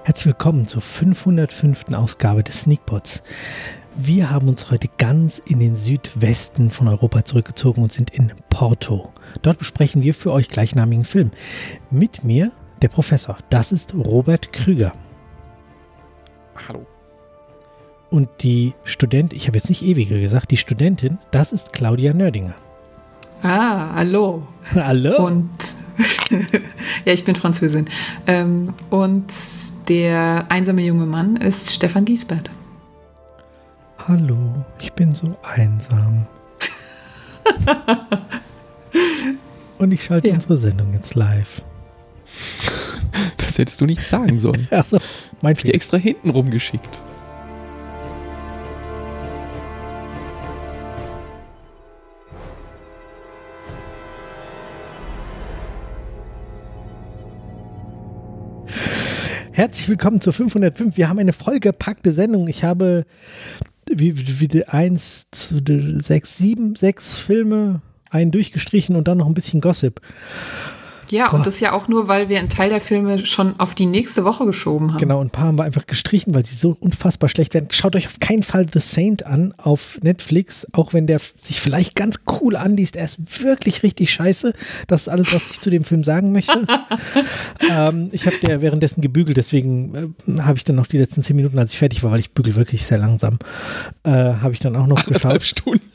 Herzlich willkommen zur 505. Ausgabe des Sneakpods. Wir haben uns heute ganz in den Südwesten von Europa zurückgezogen und sind in Porto. Dort besprechen wir für euch gleichnamigen Film. Mit mir der Professor, das ist Robert Krüger. Hallo. Und die Studentin, ich habe jetzt nicht ewige gesagt, die Studentin, das ist Claudia Nördinger. Ah, hallo. Hallo. Und ja, ich bin Französin. Und der einsame junge Mann ist Stefan Giesbert. Hallo, ich bin so einsam. Und ich schalte unsere Sendung jetzt live. Das hättest du nicht sagen sollen. Achso, mein Fehler. Die extra hinten rumgeschickt. Herzlich willkommen zur 505. Wir haben eine vollgepackte Sendung. Ich habe sechs Filme, einen durchgestrichen und dann noch ein bisschen Gossip. Ja, und das ja auch nur, weil wir einen Teil der Filme schon auf die nächste Woche geschoben haben. Genau, und ein paar haben wir einfach gestrichen, weil sie so unfassbar schlecht werden. Schaut euch auf keinen Fall The Saint an auf Netflix, auch wenn der sich vielleicht ganz cool anliest. Er ist wirklich richtig scheiße. Das ist alles, was ich zu dem Film sagen möchte. Ich habe der währenddessen gebügelt, deswegen habe ich dann noch die letzten 10 Minuten, als ich fertig war, weil ich bügel wirklich sehr langsam, habe ich dann auch noch geschaut. 1,5 Stunden.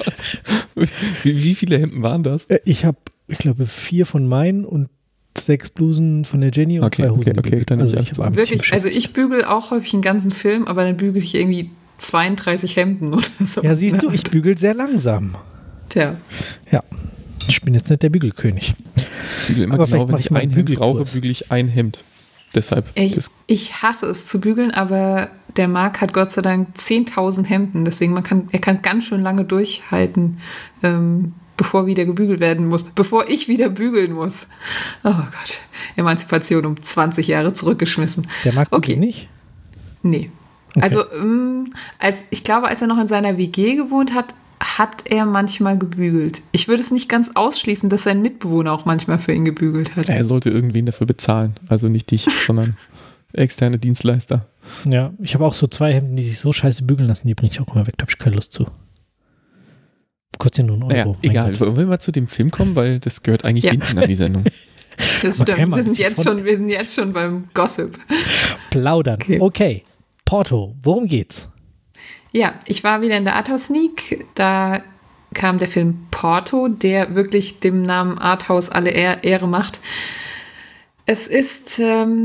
Wie viele Hemden waren das? Ich glaube, 4 von meinen und 6 Blusen von der Jenny und 2 Hosen. Okay, dann also ich habe wirklich, also ich bügel auch häufig einen ganzen Film, aber dann bügel ich irgendwie 32 Hemden oder so. Ja, siehst du, ich bügel sehr langsam. Tja. Ja, ich bin jetzt nicht der Bügelkönig. Ich bügel immer genau, wenn ich ein Hemd brauche, bügel ich ein Hemd. Deshalb. Ich hasse es zu bügeln, aber der Marc hat Gott sei Dank 10.000 Hemden, deswegen er kann ganz schön lange durchhalten, bevor wieder gebügelt werden muss, bevor ich wieder bügeln muss. Oh Gott, Emanzipation um 20 Jahre zurückgeschmissen. Der mag bügeln nicht? Nee. Okay. Also, ich glaube, als er noch in seiner WG gewohnt hat, hat er manchmal gebügelt. Ich würde es nicht ganz ausschließen, dass sein Mitbewohner auch manchmal für ihn gebügelt hat. Er sollte irgendwen dafür bezahlen. Also nicht dich, sondern externe Dienstleister. Ja, ich habe auch so 2 Hemden, die sich so scheiße bügeln lassen, die bringe ich auch immer weg. Da habe ich keine Lust zu. Kostet ja nur einen Euro. Naja, egal. Wollen wir mal zu dem Film kommen, weil das gehört eigentlich hinten an die Sendung. Das stimmt. Wir sind jetzt schon beim Gossip. Plaudern. Okay. Porto. Worum geht's? Ja, ich war wieder in der Arthouse Sneak. Da kam der Film Porto, der wirklich dem Namen Arthouse alle Ehre macht. Es ist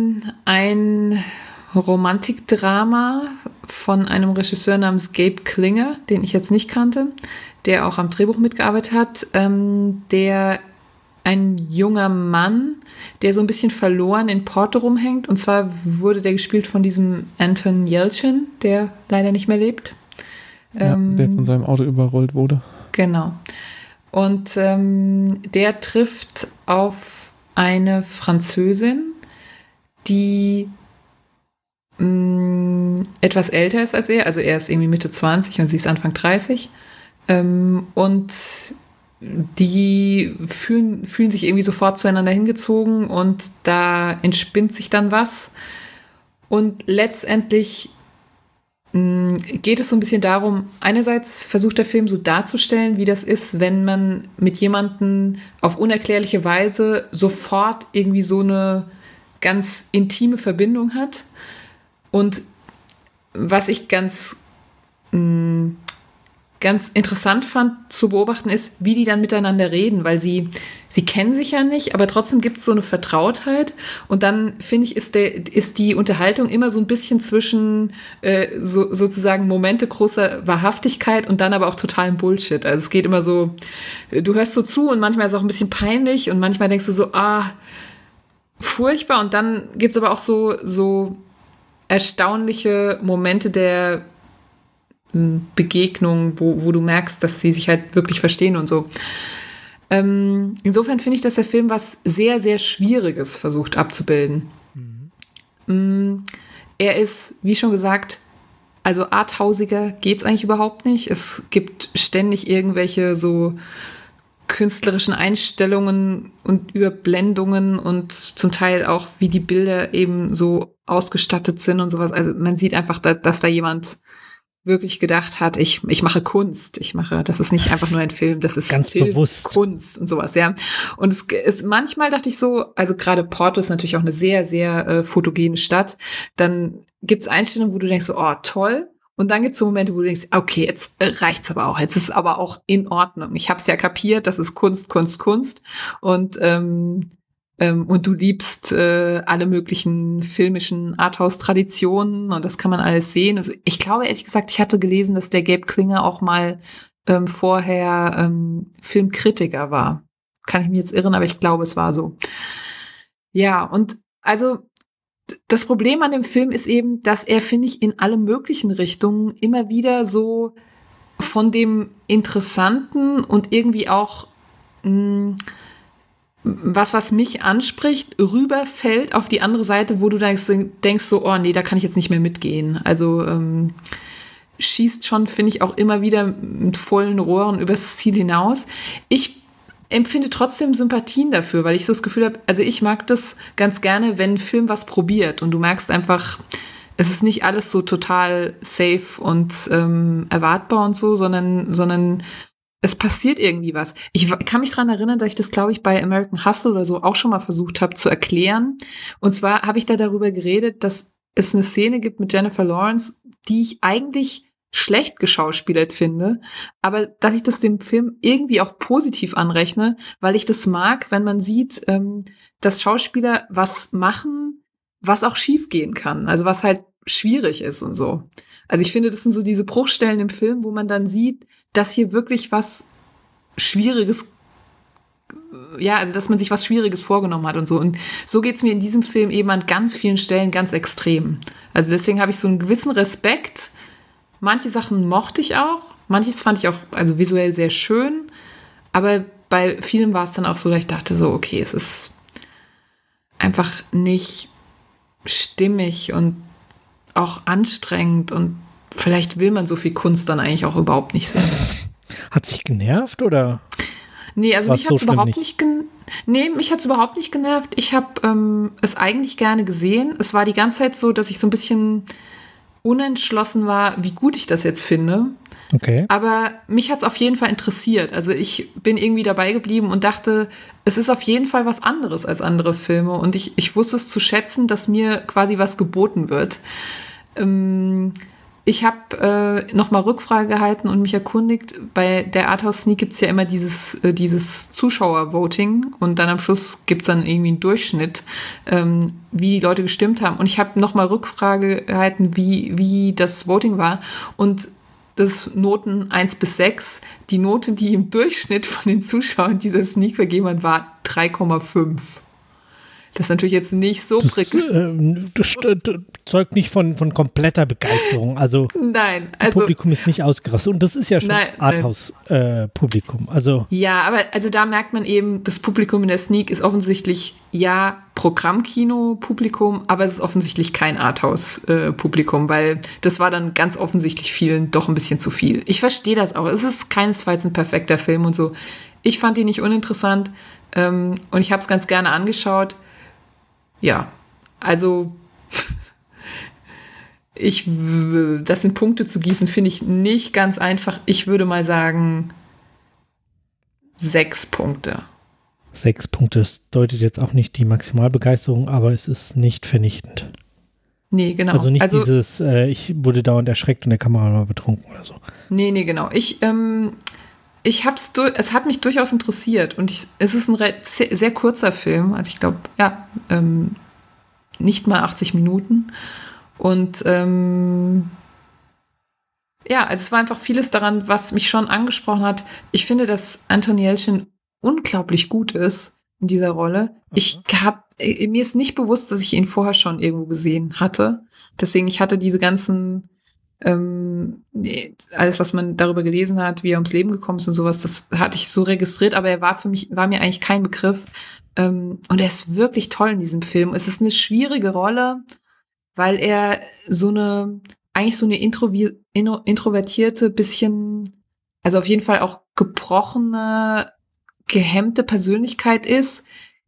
ein Romantikdrama von einem Regisseur namens Gabe Klinger, den ich jetzt nicht kannte, der auch am Drehbuch mitgearbeitet hat, der ein junger Mann, der so ein bisschen verloren in Porto rumhängt. Und zwar wurde der gespielt von diesem Anton Yelchin, der leider nicht mehr lebt. Ja, der von seinem Auto überrollt wurde. Genau. Und der trifft auf eine Französin, die etwas älter ist als er. Also er ist irgendwie Mitte 20 und sie ist Anfang 30. Und die fühlen sich irgendwie sofort zueinander hingezogen und da entspinnt sich dann was. Und letztendlich geht es so ein bisschen darum, einerseits versucht der Film so darzustellen, wie das ist, wenn man mit jemandem auf unerklärliche Weise sofort irgendwie so eine ganz intime Verbindung hat. Und was ich ganz interessant fand zu beobachten ist, wie die dann miteinander reden, weil sie kennen sich ja nicht, aber trotzdem gibt es so eine Vertrautheit und dann, finde ich, ist die Unterhaltung immer so ein bisschen zwischen sozusagen Momente großer Wahrhaftigkeit und dann aber auch totalen Bullshit. Also es geht immer so, du hörst so zu und manchmal ist es auch ein bisschen peinlich und manchmal denkst du so, furchtbar und dann gibt es aber auch so erstaunliche Momente der Begegnung, wo du merkst, dass sie sich halt wirklich verstehen und so. Insofern finde ich, dass der Film was sehr, sehr Schwieriges versucht abzubilden. Er ist, wie schon gesagt, also arthausiger geht's eigentlich überhaupt nicht. Es gibt ständig irgendwelche so künstlerischen Einstellungen und Überblendungen und zum Teil auch, wie die Bilder eben so ausgestattet sind und sowas. Also man sieht einfach, dass da jemand wirklich gedacht hat, ich mache Kunst, das ist nicht einfach nur ein Film, das ist ganz Film, bewusst Kunst und sowas, ja. Und es ist manchmal, dachte ich so, also gerade Porto ist natürlich auch eine sehr, sehr fotogene Stadt, dann gibt's Einstellungen, wo du denkst so, oh, toll. Und dann gibt's so Momente, wo du denkst, okay, jetzt reicht's aber auch, jetzt ist es aber auch in Ordnung. Ich hab's ja kapiert, das ist Kunst, Kunst, Kunst. Und du liebst alle möglichen filmischen Arthouse-Traditionen und das kann man alles sehen. Also ich glaube, ehrlich gesagt, ich hatte gelesen, dass der Gabe Klinger auch mal vorher Filmkritiker war. Kann ich mich jetzt irren, aber ich glaube, es war so. Ja, und also das Problem an dem Film ist eben, dass er, finde ich, in alle möglichen Richtungen immer wieder so von dem Interessanten und irgendwie auch was mich anspricht, rüberfällt auf die andere Seite, wo du denkst so, oh nee, da kann ich jetzt nicht mehr mitgehen. Also schießt schon, finde ich, auch immer wieder mit vollen Rohren übers Ziel hinaus. Ich empfinde trotzdem Sympathien dafür, weil ich so das Gefühl habe, also ich mag das ganz gerne, wenn ein Film was probiert und du merkst einfach, es ist nicht alles so total safe und erwartbar und so, sondern es passiert irgendwie was. Ich kann mich daran erinnern, dass ich das, glaube ich, bei American Hustle oder so auch schon mal versucht habe zu erklären. Und zwar habe ich da darüber geredet, dass es eine Szene gibt mit Jennifer Lawrence, die ich eigentlich schlecht geschauspielert finde, aber dass ich das dem Film irgendwie auch positiv anrechne, weil ich das mag, wenn man sieht, dass Schauspieler was machen, was auch schief gehen kann, also was halt schwierig ist und so. Also ich finde, das sind so diese Bruchstellen im Film, wo man dann sieht, dass hier wirklich was Schwieriges, ja, also dass man sich was Schwieriges vorgenommen hat und so. Und so geht's mir in diesem Film eben an ganz vielen Stellen ganz extrem. Also deswegen habe ich so einen gewissen Respekt. Manche Sachen mochte ich auch, manches fand ich auch also visuell sehr schön, aber bei vielem war es dann auch so, dass ich dachte so, okay, es ist einfach nicht stimmig und auch anstrengend und vielleicht will man so viel Kunst dann eigentlich auch überhaupt nicht sehen. Hat sich genervt oder? Nee, also mich hat es überhaupt nicht genervt. Ich habe es eigentlich gerne gesehen. Es war die ganze Zeit so, dass ich so ein bisschen unentschlossen war, wie gut ich das jetzt finde. Okay. Aber mich hat es auf jeden Fall interessiert. Also ich bin irgendwie dabei geblieben und dachte, es ist auf jeden Fall was anderes als andere Filme. Und ich wusste es zu schätzen, dass mir quasi was geboten wird. Ich habe nochmal Rückfrage gehalten und mich erkundigt. Bei der Arthouse Sneak gibt es ja immer dieses Zuschauer-Voting und dann am Schluss gibt es dann irgendwie einen Durchschnitt, wie die Leute gestimmt haben. Und ich habe nochmal Rückfrage gehalten, wie das Voting war. Und das Noten 1 bis 6. Die Note, die im Durchschnitt von den Zuschauern dieser Sneak vergeben hat, war 3,5. Das ist natürlich jetzt nicht so prickelnd. Das zeugt nicht von kompletter Begeisterung. Also, nein, das Publikum ist nicht ausgerastet. Und das ist ja schon Arthouse-Publikum. Ja, aber also da merkt man eben, das Publikum in der Sneak ist offensichtlich ja Programmkino-Publikum, aber es ist offensichtlich kein Arthouse-Publikum, weil das war dann ganz offensichtlich vielen doch ein bisschen zu viel. Ich verstehe das auch. Es ist keinesfalls ein perfekter Film und so. Ich fand ihn nicht uninteressant und ich habe es ganz gerne angeschaut. Ja, also das sind Punkte zu gießen, finde ich nicht ganz einfach. Ich würde mal sagen 6 Punkte. 6 Punkte, das deutet jetzt auch nicht die Maximalbegeisterung, aber es ist nicht vernichtend. Nee, genau. Also nicht dieses, ich wurde dauernd erschreckt und der Kameramann betrunken oder so. Nee, genau. Es hat mich durchaus interessiert und es ist ein sehr, sehr kurzer Film, also ich glaube, ja, nicht mal 80 Minuten und ja, also es war einfach vieles daran, was mich schon angesprochen hat. Ich finde, dass Anton Yelchin unglaublich gut ist in dieser Rolle. Mir ist nicht bewusst, dass ich ihn vorher schon irgendwo gesehen hatte, deswegen ich hatte diese ganzen alles, was man darüber gelesen hat, wie er ums Leben gekommen ist und sowas, das hatte ich so registriert, aber er war mir eigentlich kein Begriff. Und er ist wirklich toll in diesem Film. Es ist eine schwierige Rolle, weil er eigentlich so eine introvertierte, bisschen, also auf jeden Fall auch gebrochene gehemmte Persönlichkeit ist.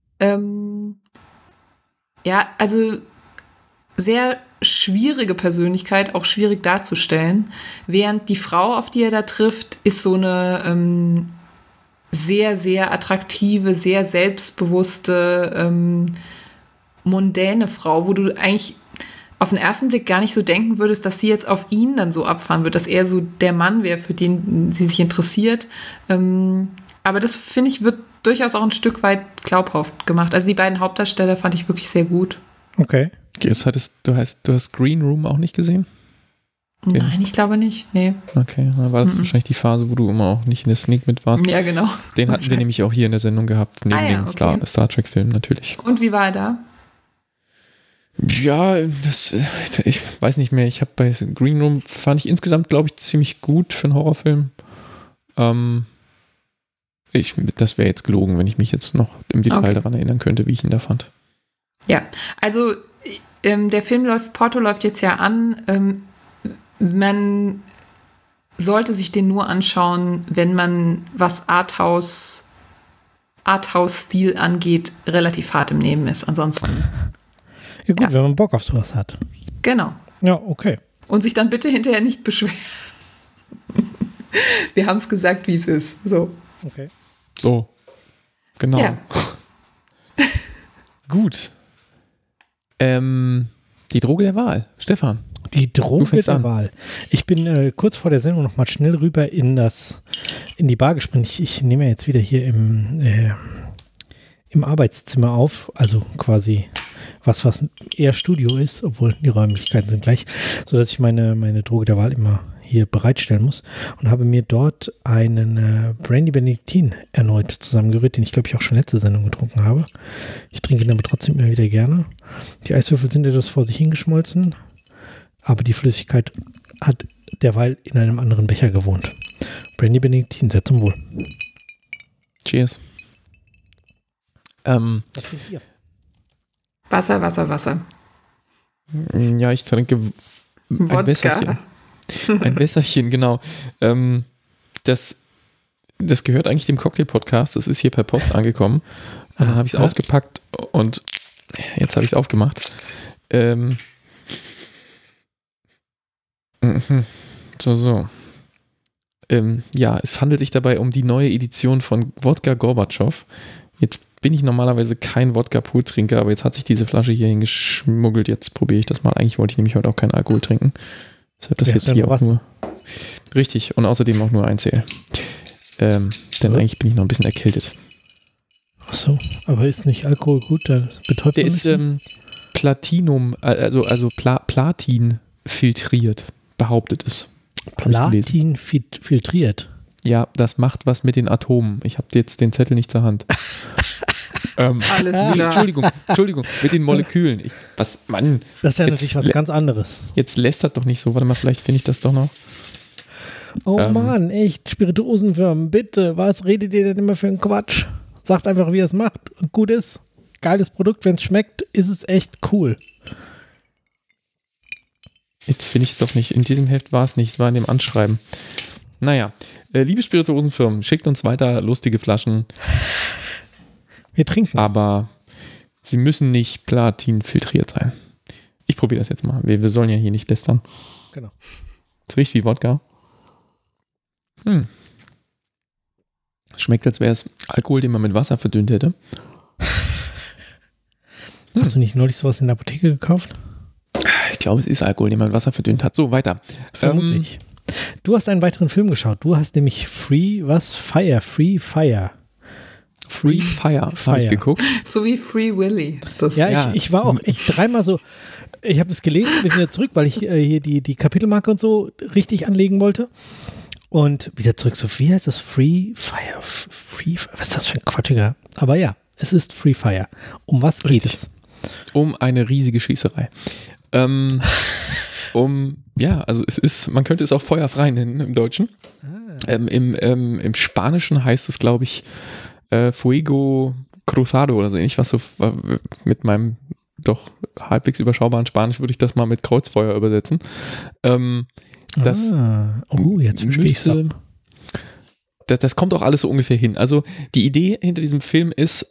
Ja, also sehr schwierige Persönlichkeit, auch schwierig darzustellen. Während die Frau, auf die er da trifft, ist so eine sehr, sehr attraktive, sehr selbstbewusste, mondäne Frau, wo du eigentlich auf den ersten Blick gar nicht so denken würdest, dass sie jetzt auf ihn dann so abfahren wird, dass er so der Mann wäre, für den sie sich interessiert. Aber das, finde ich, wird durchaus auch ein Stück weit glaubhaft gemacht. Also die beiden Hauptdarsteller fand ich wirklich sehr gut. Okay. Du hast Green Room auch nicht gesehen? Nein, ich glaube nicht. Nee. Okay, dann war das wahrscheinlich die Phase, wo du immer auch nicht in der Sneak mit warst. Ja, genau. Den hatten wir nämlich auch hier in der Sendung gehabt, neben den Star Trek-Filmen natürlich. Und wie war er da? Ja, ich weiß nicht mehr. Ich habe bei Green Room fand ich insgesamt, glaube ich, ziemlich gut für einen Horrorfilm. Das wäre jetzt gelogen, wenn ich mich jetzt noch im Detail daran erinnern könnte, wie ich ihn da fand. Ja, also der Film Porto läuft jetzt ja an. Man sollte sich den nur anschauen, wenn man, was Arthouse-Stil angeht, relativ hart im Nehmen ist. Ansonsten. Ja gut, wenn man Bock auf sowas hat. Genau. Ja, okay. Und sich dann bitte hinterher nicht beschweren. Wir haben es gesagt, wie es ist. So. Okay. So. Genau. Ja. Gut. Die Droge der Wahl. Stefan. Die Droge der Wahl. Ich bin kurz vor der Sendung noch mal schnell rüber in die Bar gesprintet. Ich nehme ja jetzt wieder hier im Arbeitszimmer auf, also quasi was eher Studio ist, obwohl die Räumlichkeiten sind gleich, sodass ich meine Droge der Wahl immer hier bereitstellen muss und habe mir dort einen Brandy Benediktin erneut zusammengerührt, den ich glaube ich auch schon letzte Sendung getrunken habe. Ich trinke ihn aber trotzdem immer wieder gerne. Die Eiswürfel sind etwas vor sich hingeschmolzen, aber die Flüssigkeit hat derweil in einem anderen Becher gewohnt. Brandy Benediktin, sehr zum Wohl. Cheers. Was trinkt ihr? Wasser. Ja, ich trinke ein Wässerchen. Ein Wässerchen, genau. Das gehört eigentlich dem Cocktail-Podcast. Das ist hier per Post angekommen. Und dann habe ich es ausgepackt und jetzt habe ich es aufgemacht. So. Ja, es handelt sich dabei um die neue Edition von Wodka Gorbatschow. Jetzt bin ich normalerweise kein Wodka-Pur-Trinker, aber jetzt hat sich diese Flasche hier hingeschmuggelt. Jetzt probiere ich das mal. Eigentlich wollte ich nämlich heute auch keinen Alkohol trinken. Deshalb das jetzt hier auch nur. Richtig, und außerdem auch nur 1CL. Denn eigentlich bin ich noch ein bisschen erkältet. Ach so, aber ist nicht Alkohol gut? Das betäubt der ist Platinum, also Platin filtriert, behauptet es. Platin filtriert? Ja, das macht was mit den Atomen. Ich habe jetzt den Zettel nicht zur Hand. Alles klar. Entschuldigung, mit den Molekülen. Mann. Das ist ja natürlich was ganz anderes. Jetzt lästert doch nicht so. Warte mal, vielleicht finde ich das doch noch. Oh Mann, echt, Spirituosenfirmen, bitte, was redet ihr denn immer für einen Quatsch? Sagt einfach, wie ihr es macht und gut ist. Geiles Produkt, wenn es schmeckt, ist es echt cool. Jetzt finde ich es doch nicht. In diesem Heft war es nicht, es war in dem Anschreiben. Naja, liebe Spirituosenfirmen, schickt uns weiter lustige Flaschen. Wir trinken. Aber sie müssen nicht Platin filtriert sein. Ich probiere das jetzt mal. Wir sollen ja hier nicht lästern. Genau. Es riecht wie Wodka. Schmeckt, als wäre es Alkohol, den man mit Wasser verdünnt hätte. Hast du nicht neulich sowas in der Apotheke gekauft? Ich glaube, es ist Alkohol, den man mit Wasser verdünnt hat. So, weiter. Vermutlich. Du hast einen weiteren Film geschaut. Du hast nämlich Free Fire habe ich geguckt. So wie Free Willy ist das. Ja, ich war auch echt dreimal so, ich habe das gelesen und bin wieder zurück, weil ich hier die Kapitelmarke und so richtig anlegen wollte. Und wieder zurück, so wie heißt das? Free Fire. Was ist das für ein Quatschiger? Aber ja, es ist Free Fire. Um was geht es? Um eine riesige Schießerei. Also es ist, man könnte es auch feuerfrei nennen im Deutschen. Im Spanischen heißt es, glaube ich, Fuego Cruzado oder so ähnlich, was so mit meinem doch halbwegs überschaubaren Spanisch würde ich das mal mit Kreuzfeuer übersetzen. Jetzt verstehe ich es. das kommt auch alles so ungefähr hin. Also die Idee hinter diesem Film ist,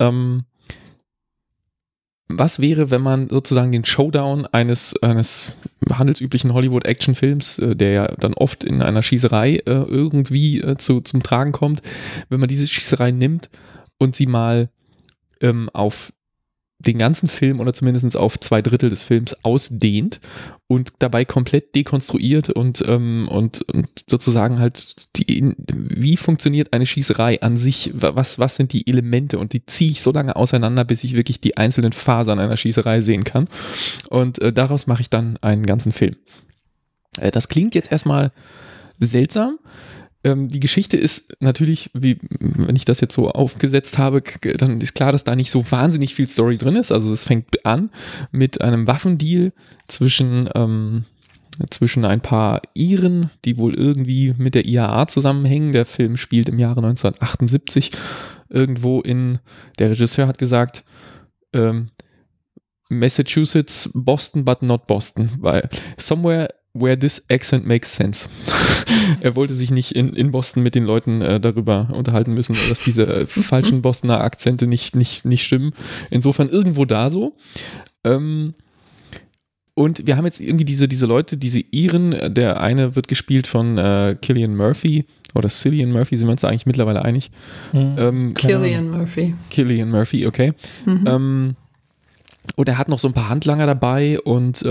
was wäre, wenn man sozusagen den Showdown eines handelsüblichen Hollywood-Action-Films, der ja dann oft in einer Schießerei irgendwie zum Tragen kommt, wenn man diese Schießerei nimmt und sie mal auf den ganzen Film oder zumindest auf 2/3 des Films ausdehnt und dabei komplett dekonstruiert und sozusagen halt wie funktioniert eine Schießerei an sich, was sind die Elemente, und die ziehe ich so lange auseinander, bis ich wirklich die einzelnen Fasern einer Schießerei sehen kann, und daraus mache ich dann einen ganzen Film. Das klingt jetzt erstmal seltsam. Die Geschichte ist natürlich, wenn ich das jetzt so aufgesetzt habe, dann ist klar, dass da nicht so wahnsinnig viel Story drin ist. Also es fängt an mit einem Waffendeal zwischen ein paar Iren, die wohl irgendwie mit der IAA zusammenhängen. Der Film spielt im Jahre 1978 irgendwo der Regisseur hat gesagt, Massachusetts, Boston, but not Boston, weil somewhere where this accent makes sense. Er wollte sich nicht in Boston mit den Leuten darüber unterhalten müssen, dass diese falschen Bostoner Akzente nicht stimmen. Insofern irgendwo da so. Und wir haben jetzt irgendwie diese Leute, diese Iren, der eine wird gespielt von Cillian Murphy, oder Cillian Murphy, sind wir uns da eigentlich mittlerweile einig? Cillian Murphy. Cillian Murphy, okay. Und er hat noch so ein paar Handlanger dabei und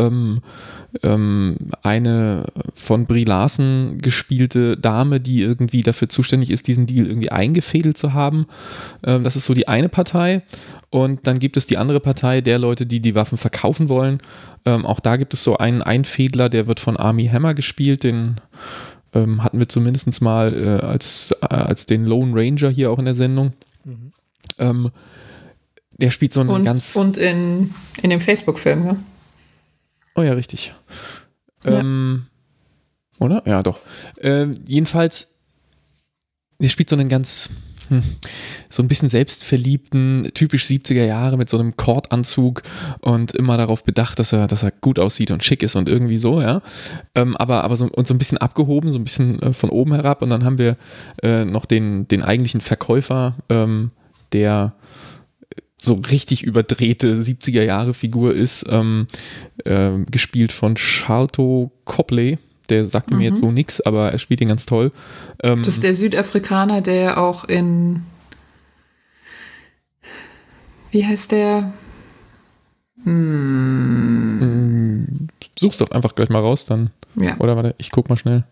eine von Brie Larson gespielte Dame, die irgendwie dafür zuständig ist, diesen Deal irgendwie eingefädelt zu haben. Das ist so die eine Partei. Und dann gibt es die andere Partei der Leute, die die Waffen verkaufen wollen. Auch da gibt es so einen Einfädler, der wird von Armie Hammer gespielt. Den hatten wir zumindest mal als den Lone Ranger hier auch in der Sendung. Der spielt so einen ganz... Und in dem Facebook-Film, ja? Oh ja, richtig. Oder? Ja, doch. Jedenfalls, der spielt so einen ganz, so ein bisschen selbstverliebten, typisch 70er Jahre mit so einem Kordanzug und immer darauf bedacht, dass er gut aussieht und schick ist und irgendwie so, ja. Aber so ein bisschen abgehoben, so ein bisschen von oben herab. Und dann haben wir noch den eigentlichen Verkäufer, der so richtig überdrehte 70er-Jahre-Figur ist, gespielt von Sharlto Copley. Der sagte mir jetzt so nix, aber er spielt ihn ganz toll. Das ist der Südafrikaner, der auch wie heißt der? Such's doch einfach gleich mal raus, dann. Ja. Oder warte, ich guck mal schnell.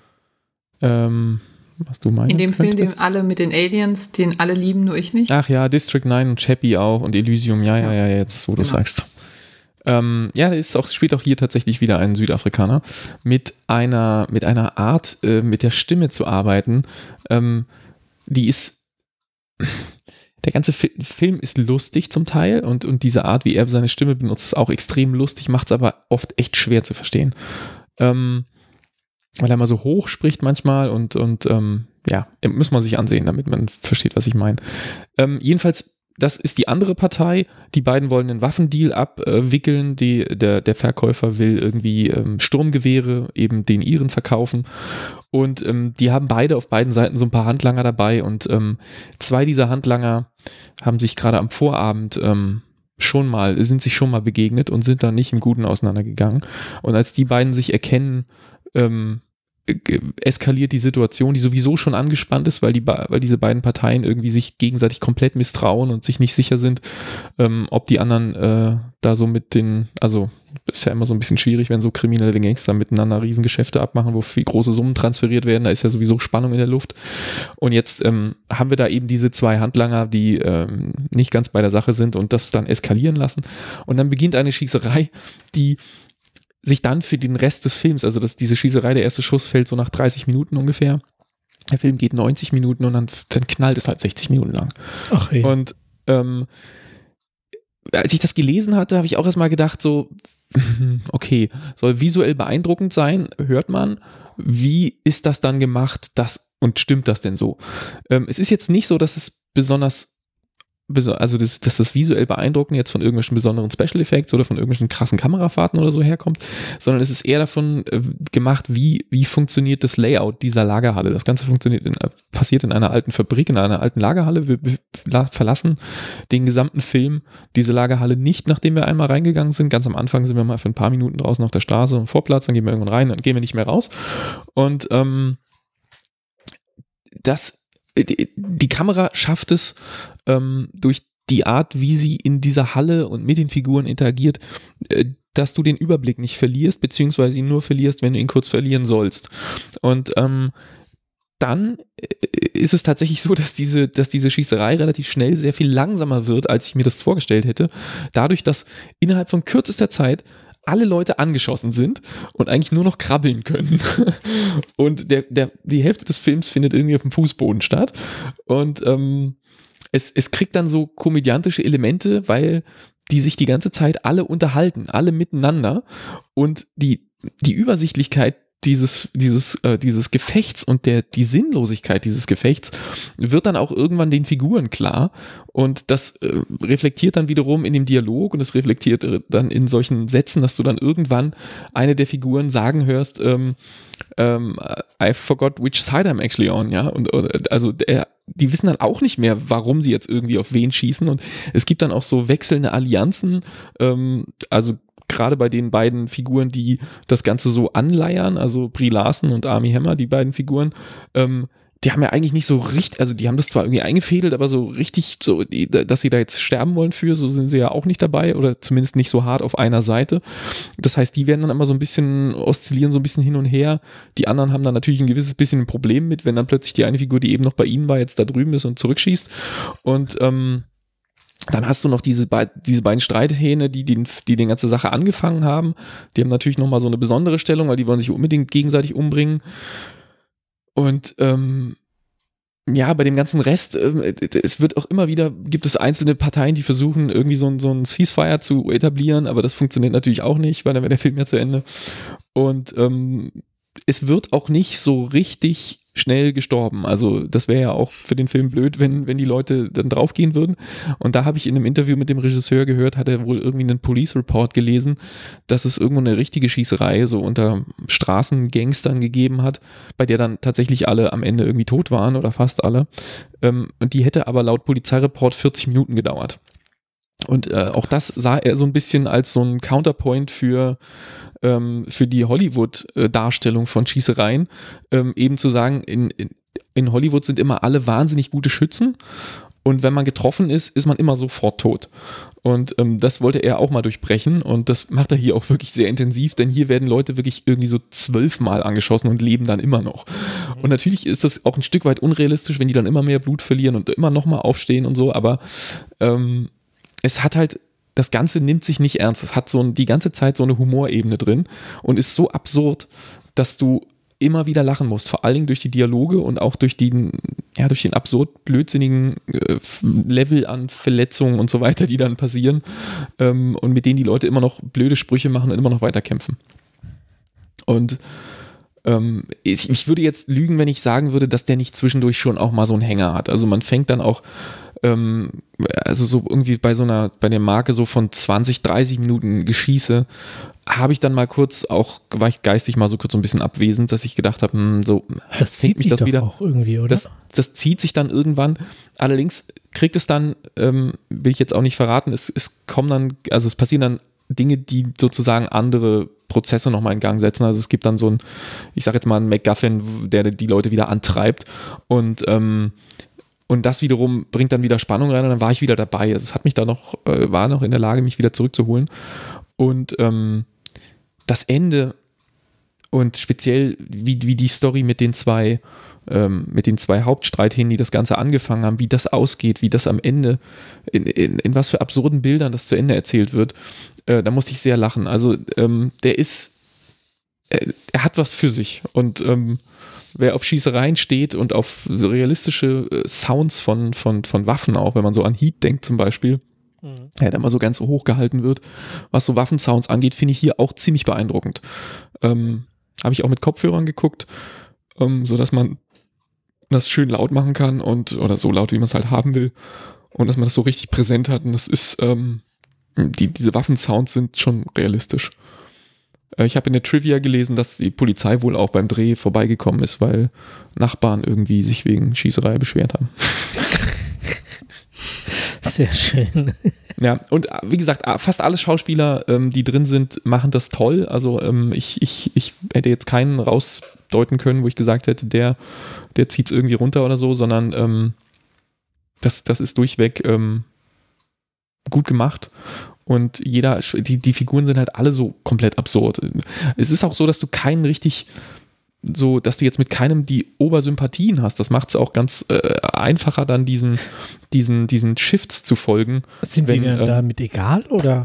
Was du meinst. In dem Film, den alle mit den Aliens, den alle lieben, nur ich nicht. Ach ja, District 9 und Chappie auch und Elysium, ja, jetzt, wo du sagst. Der spielt auch hier tatsächlich wieder ein Südafrikaner mit einer Art, mit der Stimme zu arbeiten, die ist, der ganze Film ist lustig zum Teil und diese Art, wie er seine Stimme benutzt, ist auch extrem lustig, macht es aber oft echt schwer zu verstehen. Weil er mal so hoch spricht manchmal und muss man sich ansehen, damit man versteht, was ich meine. Jedenfalls, das ist die andere Partei. Die beiden wollen einen Waffendeal abwickeln. Der Verkäufer will irgendwie Sturmgewehre eben den Iren verkaufen. Und die haben beide auf beiden Seiten so ein paar Handlanger dabei. Und zwei dieser Handlanger haben sich gerade am Vorabend sind sich schon mal begegnet und sind dann nicht im Guten auseinandergegangen. Und als die beiden sich erkennen, eskaliert die Situation, die sowieso schon angespannt ist, weil diese beiden Parteien irgendwie sich gegenseitig komplett misstrauen und sich nicht sicher sind, ob die anderen da so ist ja immer so ein bisschen schwierig, wenn so kriminelle Gangster miteinander Riesengeschäfte abmachen, wo viel große Summen transferiert werden, da ist ja sowieso Spannung in der Luft. Und jetzt haben wir da eben diese zwei Handlanger, die nicht ganz bei der Sache sind und das dann eskalieren lassen. Und dann beginnt eine Schießerei, die sich dann für den Rest des Films, also diese Schießerei, der erste Schuss fällt so nach 30 Minuten ungefähr. Der Film geht 90 Minuten und dann knallt es halt 60 Minuten lang. Ach hey. Und als ich das gelesen hatte, habe ich auch erstmal gedacht, so, okay, soll visuell beeindruckend sein, hört man. Wie ist das dann gemacht? Und stimmt das denn so? Es ist jetzt nicht so, dass es besonders also dass das visuell beeindruckend jetzt von irgendwelchen besonderen Special Effects oder von irgendwelchen krassen Kamerafahrten oder so herkommt, sondern es ist eher davon gemacht, wie funktioniert das Layout dieser Lagerhalle. Das Ganze passiert in einer alten Fabrik, in einer alten Lagerhalle. Wir verlassen den gesamten Film, diese Lagerhalle nicht, nachdem wir einmal reingegangen sind. Ganz am Anfang sind wir mal für ein paar Minuten draußen auf der Straße und Vorplatz, dann gehen wir irgendwann rein, dann gehen wir nicht mehr raus. Und die Kamera schafft es durch die Art, wie sie in dieser Halle und mit den Figuren interagiert, dass du den Überblick nicht verlierst, beziehungsweise ihn nur verlierst, wenn du ihn kurz verlieren sollst. Und dann ist es tatsächlich so, dass diese Schießerei relativ schnell sehr viel langsamer wird, als ich mir das vorgestellt hätte. Dadurch, dass innerhalb von kürzester Zeit alle Leute angeschossen sind und eigentlich nur noch krabbeln können. Und die Hälfte des Films findet irgendwie auf dem Fußboden statt. Und es kriegt dann so komödiantische Elemente, weil die sich die ganze Zeit alle unterhalten, alle miteinander. Und die Übersichtlichkeit dieses Gefechts und die Sinnlosigkeit dieses Gefechts wird dann auch irgendwann den Figuren klar und das reflektiert dann wiederum in dem Dialog und es reflektiert dann in solchen Sätzen, dass du dann irgendwann eine der Figuren sagen hörst, I forgot which side I'm actually on, ja, und also die wissen dann auch nicht mehr, warum sie jetzt irgendwie auf wen schießen und es gibt dann auch so wechselnde Allianzen, also gerade bei den beiden Figuren, die das Ganze so anleiern, also Brie Larson und Armie Hammer, die beiden Figuren, die haben ja eigentlich nicht so richtig, also die haben das zwar irgendwie eingefädelt, aber so richtig, so, dass sie da jetzt sterben wollen für, so sind sie ja auch nicht dabei oder zumindest nicht so hart auf einer Seite. Das heißt, die werden dann immer so ein bisschen oszillieren, so ein bisschen hin und her. Die anderen haben dann natürlich ein gewisses bisschen ein Problem mit, wenn dann plötzlich die eine Figur, die eben noch bei ihnen war, jetzt da drüben ist und zurückschießt. Und dann hast du noch diese beiden Streithähne, die ganze Sache angefangen haben. Die haben natürlich nochmal so eine besondere Stellung, weil die wollen sich unbedingt gegenseitig umbringen. Und ja, bei dem ganzen Rest, es wird auch immer wieder, gibt es einzelne Parteien, die versuchen, irgendwie so ein Ceasefire zu etablieren, aber das funktioniert natürlich auch nicht, weil dann wäre der Film ja zu Ende. Und es wird auch nicht so richtig schnell gestorben. Also das wäre ja auch für den Film blöd, wenn die Leute dann draufgehen würden. Und da habe ich in einem Interview mit dem Regisseur gehört, hat er wohl irgendwie einen Police Report gelesen, dass es irgendwo eine richtige Schießerei so unter Straßengangstern gegeben hat, bei der dann tatsächlich alle am Ende irgendwie tot waren oder fast alle. Und die hätte aber laut Polizeireport 40 Minuten gedauert. Und auch das sah er so ein bisschen als so ein Counterpoint für die Hollywood-Darstellung von Schießereien, eben zu sagen, in Hollywood sind immer alle wahnsinnig gute Schützen und wenn man getroffen ist, ist man immer sofort tot. Und das wollte er auch mal durchbrechen und das macht er hier auch wirklich sehr intensiv, denn hier werden Leute wirklich irgendwie so 12 Mal angeschossen und leben dann immer noch. Und natürlich ist das auch ein Stück weit unrealistisch, wenn die dann immer mehr Blut verlieren und immer nochmal aufstehen und so, aber es hat halt, das Ganze nimmt sich nicht ernst. Es hat die ganze Zeit so eine Humorebene drin und ist so absurd, dass du immer wieder lachen musst. Vor allen Dingen durch die Dialoge und auch durch den absurd blödsinnigen Level an Verletzungen und so weiter, die dann passieren und mit denen die Leute immer noch blöde Sprüche machen und immer noch weiterkämpfen. Und ich würde jetzt lügen, wenn ich sagen würde, dass der nicht zwischendurch schon auch mal so einen Hänger hat. Also man fängt dann auch also so irgendwie bei der Marke so von 20, 30 Minuten Geschieße habe ich dann mal kurz war ich geistig mal so kurz so ein bisschen abwesend, dass ich gedacht habe, so das zieht mich das doch wieder auch irgendwie, oder? Das zieht sich dann irgendwann. Allerdings kriegt es dann, will ich jetzt auch nicht verraten, es passieren dann Dinge, die sozusagen andere Prozesse nochmal in Gang setzen. Also es gibt dann so ich sag jetzt mal einen MacGuffin, der die Leute wieder antreibt und das wiederum bringt dann wieder Spannung rein und dann war ich wieder dabei. Also es hat mich da war noch in der Lage, mich wieder zurückzuholen. Und das Ende und speziell wie die Story mit den zwei Hauptstreithähnen, die das Ganze angefangen haben, wie das ausgeht, wie das am Ende, in was für absurden Bildern das zu Ende erzählt wird, da musste ich sehr lachen. Also er hat was für sich und wer auf Schießereien steht und auf realistische Sounds von Waffen auch, wenn man so an Heat denkt zum Beispiel, der immer so ganz hoch gehalten wird, was so Waffensounds angeht, finde ich hier auch ziemlich beeindruckend. Habe ich auch mit Kopfhörern geguckt, sodass man das schön laut machen kann oder so laut, wie man es halt haben will. und dass man das so richtig präsent hat. Und das ist, diese Waffensounds sind schon realistisch. Ich habe in der Trivia gelesen, dass die Polizei wohl auch beim Dreh vorbeigekommen ist, weil Nachbarn irgendwie sich wegen Schießerei beschwert haben. Sehr schön. Ja, und wie gesagt, fast alle Schauspieler, die drin sind, machen das toll. Also ich hätte jetzt keinen rausdeuten können, wo ich gesagt hätte, der zieht es irgendwie runter oder so, sondern das ist durchweg gut gemacht. Und die Figuren sind halt alle so komplett absurd. Es ist auch so, dass du keinen richtig, so, dass du jetzt mit keinem die Obersympathien hast. Das macht es auch ganz einfacher, dann diesen Shifts zu folgen. Sind die denn damit egal, oder?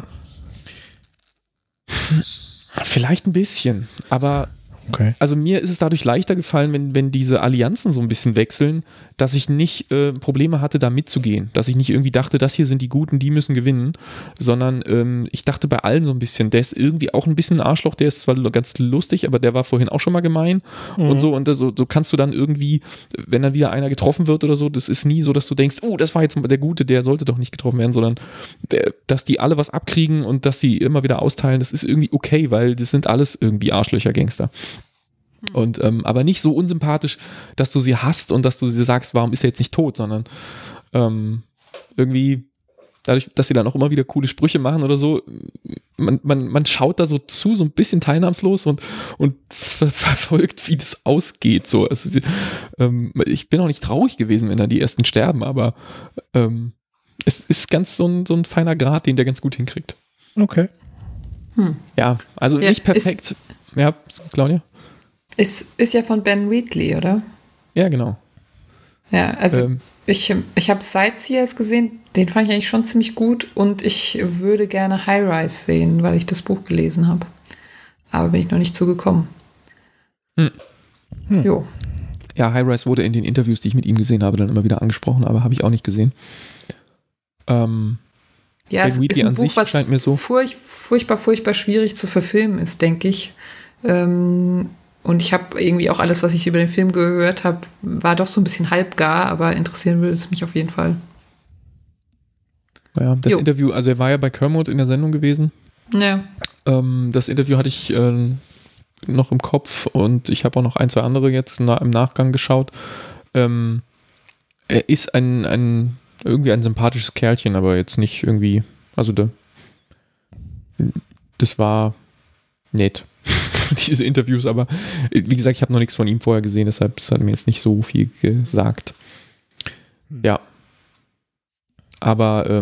Vielleicht ein bisschen, aber okay. Also mir ist es dadurch leichter gefallen, wenn diese Allianzen so ein bisschen wechseln, dass ich nicht Probleme hatte, da mitzugehen. Dass ich nicht irgendwie dachte, das hier sind die Guten, die müssen gewinnen, sondern ich dachte bei allen so ein bisschen, der ist irgendwie auch ein bisschen ein Arschloch, der ist zwar ganz lustig, aber der war vorhin auch schon mal gemein und so. Und so kannst du dann irgendwie, wenn dann wieder einer getroffen wird oder so, das ist nie so, dass du denkst, oh, das war jetzt der Gute, der sollte doch nicht getroffen werden, sondern dass die alle was abkriegen und dass sie immer wieder austeilen, das ist irgendwie okay, weil das sind alles irgendwie Arschlöcher-Gangster. Und aber nicht so unsympathisch, dass du sie hasst und dass du sie sagst, warum ist er jetzt nicht tot, sondern irgendwie dadurch, dass sie dann auch immer wieder coole Sprüche machen oder so, man schaut da so zu, so ein bisschen teilnahmslos und verfolgt, wie das ausgeht. So. Also, ich bin auch nicht traurig gewesen, wenn da die ersten sterben, aber es ist ganz so ein feiner Grat, den der ganz gut hinkriegt. Okay. Ja, also nicht perfekt. Ja, Claudia? Ist ja von Ben Wheatley, oder? Ja, genau. Ja, also ich habe Sightseers gesehen, den fand ich eigentlich schon ziemlich gut und ich würde gerne High Rise sehen, weil ich das Buch gelesen habe. Aber bin ich noch nicht zugekommen. Jo. Ja, High Rise wurde in den Interviews, die ich mit ihm gesehen habe, dann immer wieder angesprochen, aber habe ich auch nicht gesehen. Ja, es ist ein Buch, was mir so furchtbar schwierig zu verfilmen ist, denke ich. Und ich habe irgendwie auch alles, was ich über den Film gehört habe, war doch so ein bisschen halbgar, aber interessieren würde es mich auf jeden Fall. Ja, das Interview, also er war ja bei Kermode in der Sendung gewesen. Ja. Das Interview hatte ich noch im Kopf und ich habe auch noch 1, 2 andere jetzt im Nachgang geschaut. Er ist irgendwie ein sympathisches Kerlchen, aber jetzt nicht irgendwie, also das war nett. Diese Interviews, aber wie gesagt, ich habe noch nichts von ihm vorher gesehen, deshalb hat mir jetzt nicht so viel gesagt. Ja. Aber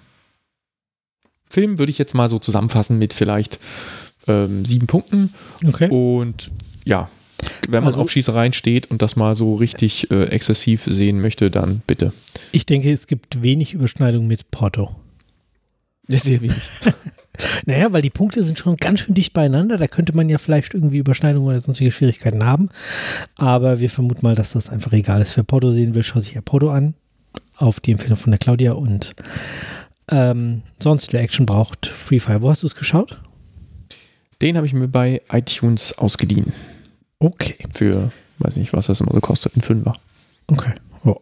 Film würde ich jetzt mal so zusammenfassen mit vielleicht 7 Punkten. Okay. Und ja, wenn man auf Schießereien steht und das mal so richtig exzessiv sehen möchte, dann bitte. Ich denke, es gibt wenig Überschneidung mit Porto. Ja, sehr wenig. Naja, weil die Punkte sind schon ganz schön dicht beieinander. Da könnte man ja vielleicht irgendwie Überschneidungen oder sonstige Schwierigkeiten haben. Aber wir vermuten mal, dass das einfach egal ist. Wer Porto sehen will, schaut sich ja Porto an. Auf die Empfehlung von der Claudia. Und sonst, wer Action braucht, Free Fire. Wo hast du es geschaut? Den habe ich mir bei iTunes ausgeliehen. Okay. Für, weiß nicht, was das immer so kostet, ein 5er. Okay. Oh.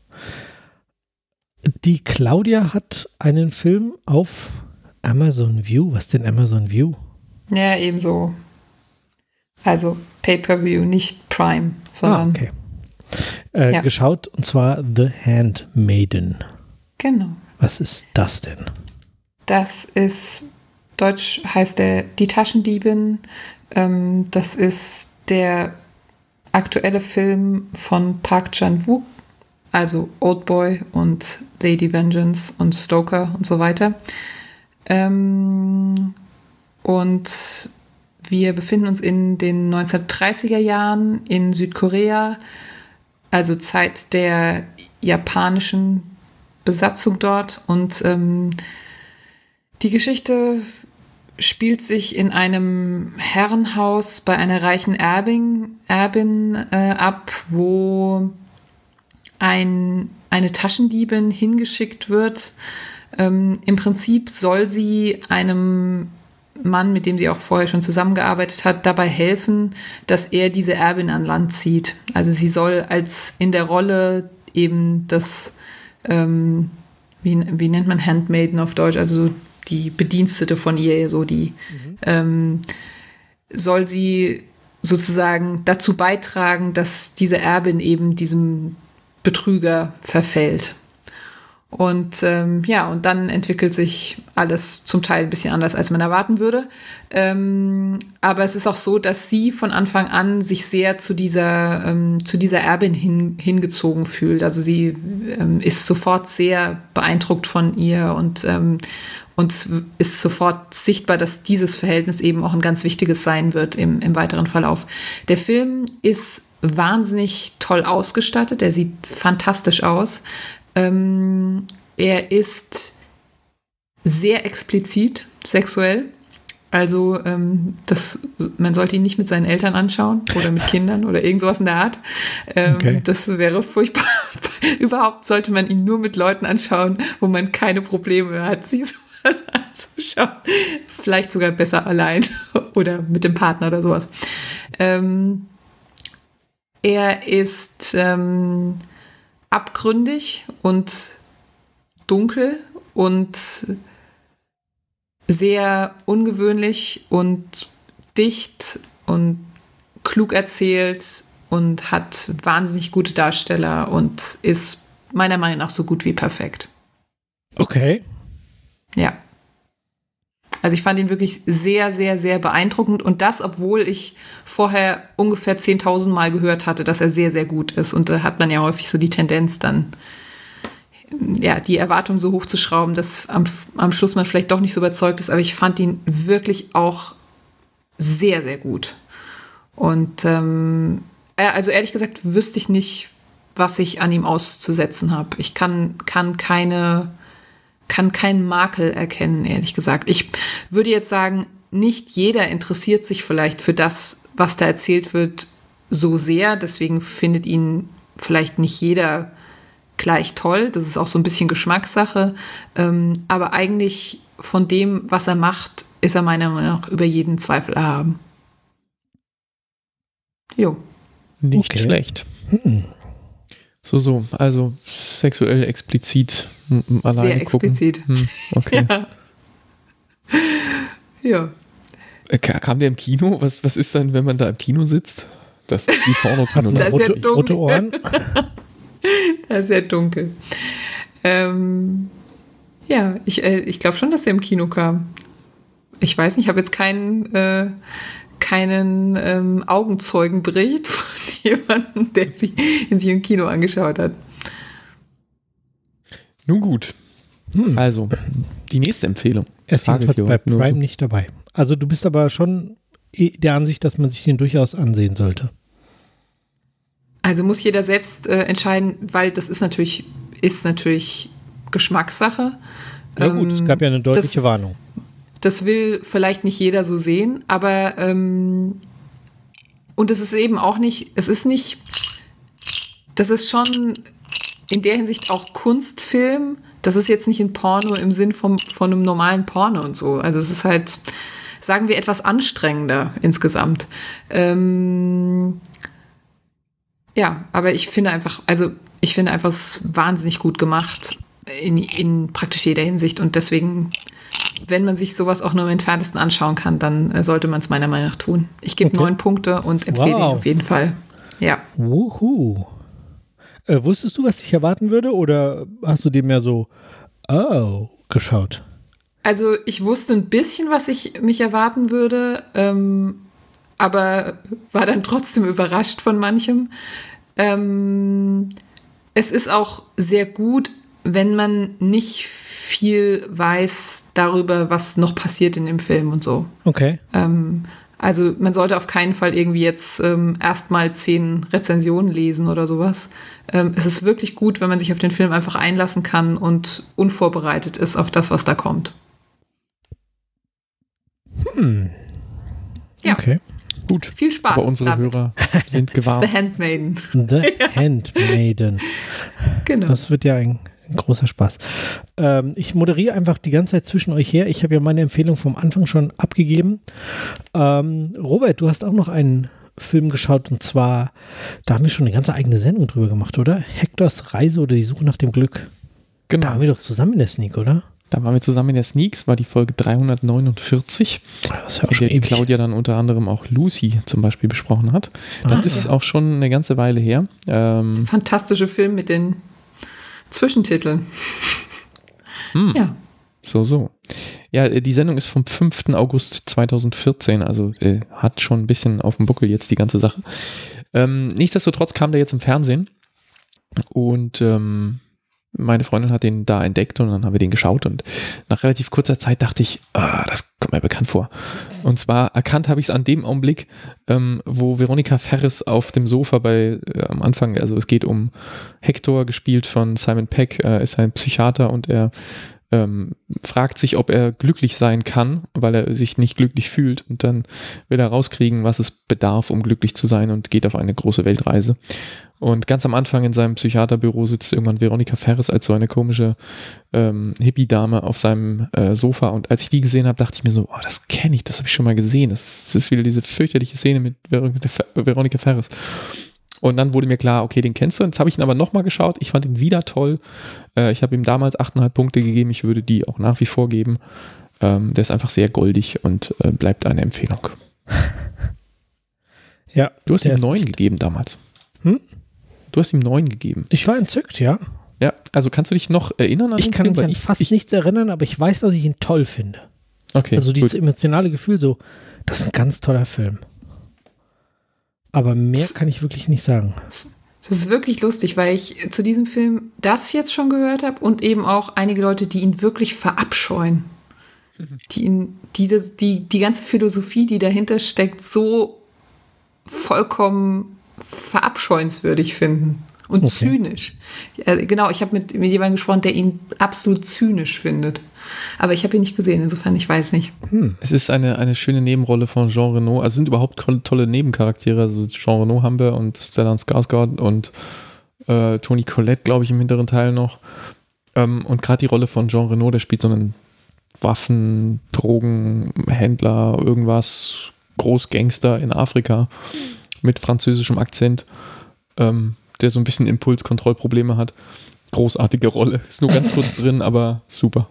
Die Claudia hat einen Film auf Amazon View. Was denn Amazon View? Ja, ebenso. Also Pay-Per-View, nicht Prime, sondern okay. Geschaut, und zwar The Handmaiden. Genau. Was ist das denn? Das ist, deutsch heißt der Die Taschendiebin. Das ist der aktuelle Film von Park Chan-wook, also Oldboy und Lady Vengeance und Stoker und so weiter. Und wir befinden uns in den 1930er Jahren in Südkorea, also Zeit der japanischen Besatzung dort. Und die Geschichte spielt sich in einem Herrenhaus bei einer reichen Erbin ab, wo eine Taschendiebin hingeschickt wird. Im Prinzip soll sie einem Mann, mit dem sie auch vorher schon zusammengearbeitet hat, dabei helfen, dass er diese Erbin an Land zieht. Also sie soll als in der Rolle eben des wie nennt man Handmaiden auf Deutsch, also so die Bedienstete von ihr, so die, soll sie sozusagen dazu beitragen, dass diese Erbin eben diesem Betrüger verfällt. Und und dann entwickelt sich alles zum Teil ein bisschen anders, als man erwarten würde. Aber es ist auch so, dass sie von Anfang an sich sehr zu dieser Erbin hingezogen fühlt. Also sie ist sofort sehr beeindruckt von ihr und es ist sofort sichtbar, dass dieses Verhältnis eben auch ein ganz wichtiges sein wird im weiteren Verlauf. Der Film ist wahnsinnig toll ausgestattet. Er sieht fantastisch aus. Er ist sehr explizit sexuell. Also man sollte ihn nicht mit seinen Eltern anschauen oder mit Kindern oder irgend sowas in der Art. Okay. Das wäre furchtbar. Überhaupt sollte man ihn nur mit Leuten anschauen, wo man keine Probleme hat, sich sowas anzuschauen. Vielleicht sogar besser allein oder mit dem Partner oder sowas. Er ist abgründig und dunkel und sehr ungewöhnlich und dicht und klug erzählt und hat wahnsinnig gute Darsteller und ist meiner Meinung nach so gut wie perfekt. Okay. Ja. Also ich fand ihn wirklich sehr, sehr, sehr beeindruckend und das, obwohl ich vorher ungefähr 10.000 Mal gehört hatte, dass er sehr, sehr gut ist. Und da hat man ja häufig so die Tendenz dann, ja, die Erwartung so hochzuschrauben, dass am Schluss man vielleicht doch nicht so überzeugt ist. Aber ich fand ihn wirklich auch sehr, sehr gut. Und also ehrlich gesagt wüsste ich nicht, was ich an ihm auszusetzen habe. Ich kann keinen Makel erkennen, ehrlich gesagt. Ich würde jetzt sagen, nicht jeder interessiert sich vielleicht für das, was da erzählt wird, so sehr. Deswegen findet ihn vielleicht nicht jeder gleich toll. Das ist auch so ein bisschen Geschmackssache. Aber eigentlich von dem, was er macht, ist er meiner Meinung nach über jeden Zweifel erhaben. Jo. Nicht schlecht. So, also sexuell explizit alleine sehr explizit. Okay. Ja. Kam der im Kino? Was ist dann, wenn man da im Kino sitzt? Das ist wie Porno-Kino. Das ist ja dunkel. Rote Ohren. Das ist ja dunkel. Ja, ich glaube schon, dass er im Kino kam. Ich weiß nicht, ich habe jetzt keinen Augenzeugenbericht von jemandem, der sich im Kino angeschaut hat. Nun gut. Also, die nächste Empfehlung. Er ist jedenfalls bei Prime nicht dabei. Also du bist aber schon der Ansicht, dass man sich den durchaus ansehen sollte. Also muss jeder selbst entscheiden, weil das ist natürlich Geschmackssache. Ja gut, es gab ja eine deutliche Warnung. Das will vielleicht nicht jeder so sehen, aber und es ist eben auch nicht, das ist schon in der Hinsicht auch Kunstfilm. Das ist jetzt nicht ein Porno im Sinn von einem normalen Porno und so. Also es ist halt, sagen wir, etwas anstrengender insgesamt. Ja, aber ich finde einfach, es ist wahnsinnig gut gemacht in praktisch jeder Hinsicht und deswegen, wenn man sich sowas auch nur im Entferntesten anschauen kann, dann sollte man es meiner Meinung nach tun. Ich gebe 9 Punkte und empfehle ihn auf jeden Fall. Ja. Wuhu. Wusstest du, was dich erwarten würde oder hast du dem mehr so geschaut? Also ich wusste ein bisschen, was mich erwarten würde, aber war dann trotzdem überrascht von manchem. Es ist auch sehr gut, wenn man nicht viel weiß darüber, was noch passiert in dem Film und so. Okay. Also man sollte auf keinen Fall irgendwie jetzt erstmal 10 Rezensionen lesen oder sowas. Es ist wirklich gut, wenn man sich auf den Film einfach einlassen kann und unvorbereitet ist auf das, was da kommt. Ja. Okay. Gut. Viel Spaß. Aber unsere damit. Hörer sind gewarnt. The Handmaiden. The Handmaiden. Genau. Das wird ja ein großer Spaß. Ich moderiere einfach die ganze Zeit zwischen euch her. Ich habe ja meine Empfehlung vom Anfang schon abgegeben. Robert, du hast auch noch einen Film geschaut und zwar, da haben wir schon eine ganze eigene Sendung drüber gemacht, oder? Hektors Reise oder die Suche nach dem Glück. Da waren wir doch zusammen in der Sneak, oder? Da waren wir zusammen in der Sneak, es war die Folge 349, Das ist ja auch in schon der ewig. Claudia dann unter anderem auch Lucy zum Beispiel besprochen hat. Das ist auch schon eine ganze Weile her. Fantastische Film mit den Zwischentiteln. Ja. So. Ja, die Sendung ist vom 5. August 2014, also hat schon ein bisschen auf dem Buckel jetzt die ganze Sache. Nichtsdestotrotz kam der jetzt im Fernsehen und meine Freundin hat den da entdeckt und dann haben wir den geschaut und nach relativ kurzer Zeit dachte ich, das kommt mir bekannt vor. Und zwar erkannt habe ich es an dem Augenblick, wo Veronica Ferris auf dem Sofa am Anfang, also es geht um Hector, gespielt von Simon Pegg, ist ein Psychiater und er fragt sich, ob er glücklich sein kann, weil er sich nicht glücklich fühlt und dann will er rauskriegen, was es bedarf, um glücklich zu sein und geht auf eine große Weltreise. Und ganz am Anfang in seinem Psychiaterbüro sitzt irgendwann Veronica Ferris als so eine komische Hippie-Dame auf seinem Sofa und als ich die gesehen habe, dachte ich mir so, das kenne ich, das habe ich schon mal gesehen. Das ist wieder diese fürchterliche Szene mit Veronica Ferris. Und dann wurde mir klar, okay, den kennst du. Jetzt habe ich ihn aber nochmal geschaut. Ich fand ihn wieder toll. Ich habe ihm damals 8,5 Punkte gegeben. Ich würde die auch nach wie vor geben. Der ist einfach sehr goldig und bleibt eine Empfehlung. Ja. Du hast ihm 9 gegeben damals. Du hast ihm 9 gegeben. Ich war entzückt, ja. Ja, also kannst du dich noch erinnern an den Ich kann Film? mich an fast nichts erinnern, aber ich weiß, dass ich ihn toll finde. Okay, also dieses gut. emotionale Gefühl so, das ist ein ganz toller Film. Aber mehr kann ich wirklich nicht sagen. Das ist wirklich lustig, weil ich zu diesem Film das jetzt schon gehört habe und eben auch einige Leute, die ihn wirklich verabscheuen. Die ganze Philosophie, die dahinter steckt, so vollkommen verabscheuenswürdig finden. Und zynisch. Genau, ich habe mit jemandem gesprochen, der ihn absolut zynisch findet. Aber ich habe ihn nicht gesehen, insofern ich weiß nicht. Es ist eine schöne Nebenrolle von Jean Reno. Also sind überhaupt tolle Nebencharaktere. Also Jean Reno haben wir und Stellan Skarsgård und Toni Collette, glaube ich, im hinteren Teil noch. Und gerade die Rolle von Jean Reno, der spielt so einen Waffen-, Drogenhändler, irgendwas, Großgangster in Afrika mit französischem Akzent, der so ein bisschen Impulskontrollprobleme hat. Großartige Rolle. Ist nur ganz kurz drin, aber super.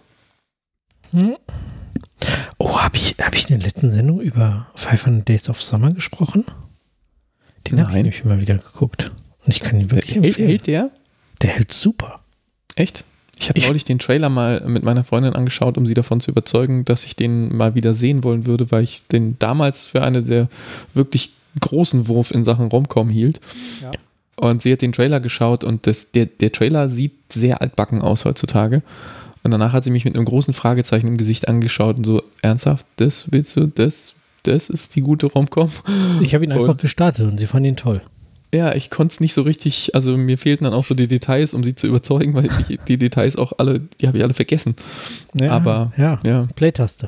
Oh, hab ich in der letzten Sendung über 500 Days of Summer gesprochen? Den habe ich nämlich immer wieder geguckt. Und ich kann ihn wirklich empfehlen. Hält der? Der hält super. Echt? Ich habe neulich den Trailer mal mit meiner Freundin angeschaut, um sie davon zu überzeugen, dass ich den mal wieder sehen wollen würde, weil ich den damals für einen der wirklich großen Wurf in Sachen Rom-Com hielt. Ja. Und sie hat den Trailer geschaut und der Trailer sieht sehr altbacken aus heutzutage. Und danach hat sie mich mit einem großen Fragezeichen im Gesicht angeschaut und so, ernsthaft, das willst du, das ist die gute Rom-Com? Ich habe ihn einfach gestartet und sie fand ihn toll. Ja, ich konnte es nicht so richtig, also mir fehlten dann auch so die Details, um sie zu überzeugen, weil ich die Details auch die habe ich alle vergessen. Ja, aber, ja. Play-Taste.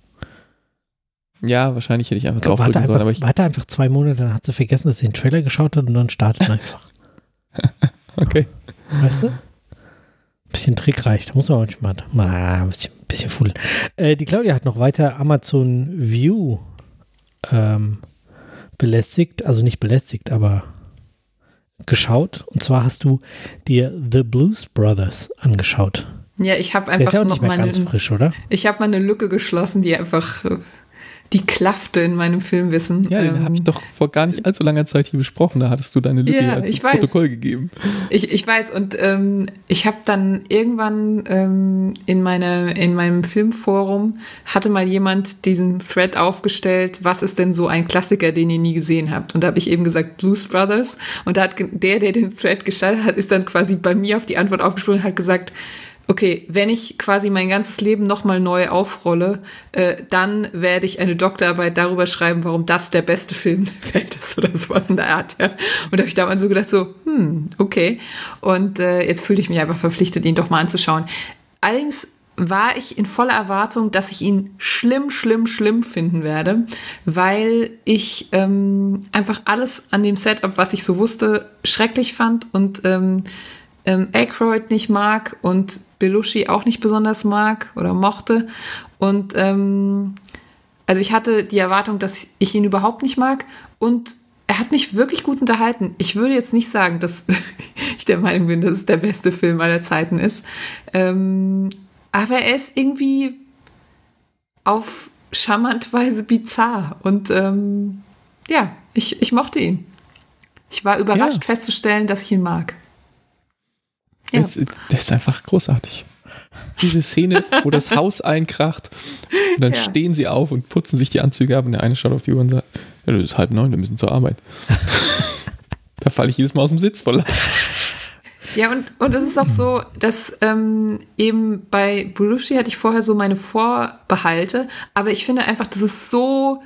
Ja, wahrscheinlich hätte ich einfach draufdrücken sollen. Aber warte einfach 2 Monate, dann hat sie vergessen, dass sie den Trailer geschaut hat und dann startet einfach. Okay. Weißt du? Bisschen trickreich, da muss man manchmal mal ein bisschen fuddeln. Die Claudia hat noch weiter Amazon View belästigt, also nicht belästigt, aber geschaut. Und zwar hast du dir The Blues Brothers angeschaut. Ja, ich habe einfach Der ist ja auch nicht mehr ganz frisch, oder? Ich habe mal eine Lücke geschlossen, die einfach die klaffte in meinem Filmwissen. Ja, den habe ich doch vor gar nicht allzu langer Zeit hier besprochen. Da hattest du deine Lücke als Protokoll gegeben. Ich weiß und ich habe dann irgendwann in meinem Filmforum hatte mal jemand diesen Thread aufgestellt, was ist denn so ein Klassiker, den ihr nie gesehen habt? Und da habe ich eben gesagt Blues Brothers und da hat der den Thread gestartet hat, ist dann quasi bei mir auf die Antwort aufgesprungen und hat gesagt, okay, wenn ich quasi mein ganzes Leben nochmal neu aufrolle, dann werde ich eine Doktorarbeit darüber schreiben, warum das der beste Film der Welt ist oder sowas in der Art. Ja. Und da habe ich damals so gedacht, okay. Und jetzt fühlte ich mich einfach verpflichtet, ihn doch mal anzuschauen. Allerdings war ich in voller Erwartung, dass ich ihn schlimm finden werde, weil ich einfach alles an dem Setup, was ich so wusste, schrecklich fand und Aykroyd nicht mag und Belushi auch nicht besonders mag oder mochte. Und also ich hatte die Erwartung, dass ich ihn überhaupt nicht mag und er hat mich wirklich gut unterhalten. Ich würde jetzt nicht sagen, dass ich der Meinung bin, dass es der beste Film aller Zeiten ist. Aber er ist irgendwie auf charmante Weise bizarr. Und ja, ich mochte ihn. Ich war überrascht festzustellen, dass ich ihn mag. Ja. Das ist einfach großartig. Diese Szene, wo das Haus einkracht und dann stehen sie auf und putzen sich die Anzüge ab und der eine schaut auf die Uhr und sagt, ja, das ist 8:30, wir müssen zur Arbeit. Da falle ich jedes Mal aus dem Sitz voll. Ja, und es ist auch so, dass eben bei Belushi hatte ich vorher so meine Vorbehalte, aber ich finde einfach, das ist so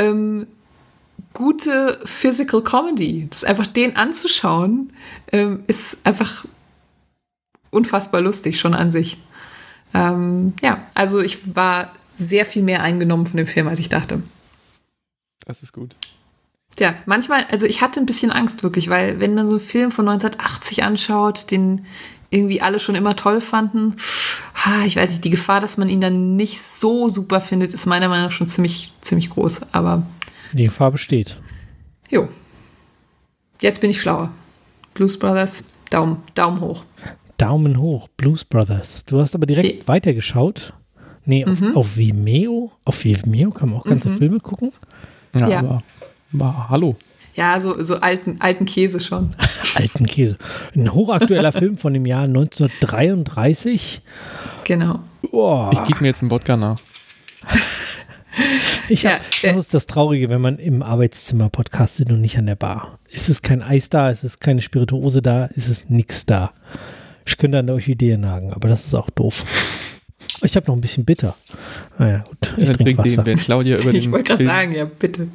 gute Physical Comedy. Das einfach den anzuschauen, ist einfach unfassbar lustig schon an sich. Ja, also ich war sehr viel mehr eingenommen von dem Film, als ich dachte. Das ist gut. Tja, manchmal, also ich hatte ein bisschen Angst wirklich, weil wenn man so einen Film von 1980 anschaut, den irgendwie alle schon immer toll fanden, ich weiß nicht, die Gefahr, dass man ihn dann nicht so super findet, ist meiner Meinung nach schon ziemlich, ziemlich groß. Aber die Gefahr besteht. Jo. Jetzt bin ich schlauer. Blues Brothers, Daumen hoch. Daumen hoch, Blues Brothers. Du hast aber direkt weitergeschaut. Nee, auf Vimeo. Auf Vimeo kann man auch ganze Filme gucken. Ja. Aber hallo. Ja, so alten Käse schon. Alten Käse. Ein hochaktueller Film von dem Jahr 1933. Genau. Oh. Ich gieße mir jetzt einen Wodka nach. Das ist das Traurige, wenn man im Arbeitszimmer podcastet und nicht an der Bar. Ist es kein Eis da, ist es keine Spirituose da, ist es nichts da. Ich könnte an der Orchidee nagen, aber das ist auch doof. Ich habe noch ein bisschen bitter. Naja, gut. Ich trinke Wasser. Claudia über ich wollte gerade sagen, ja, bitte.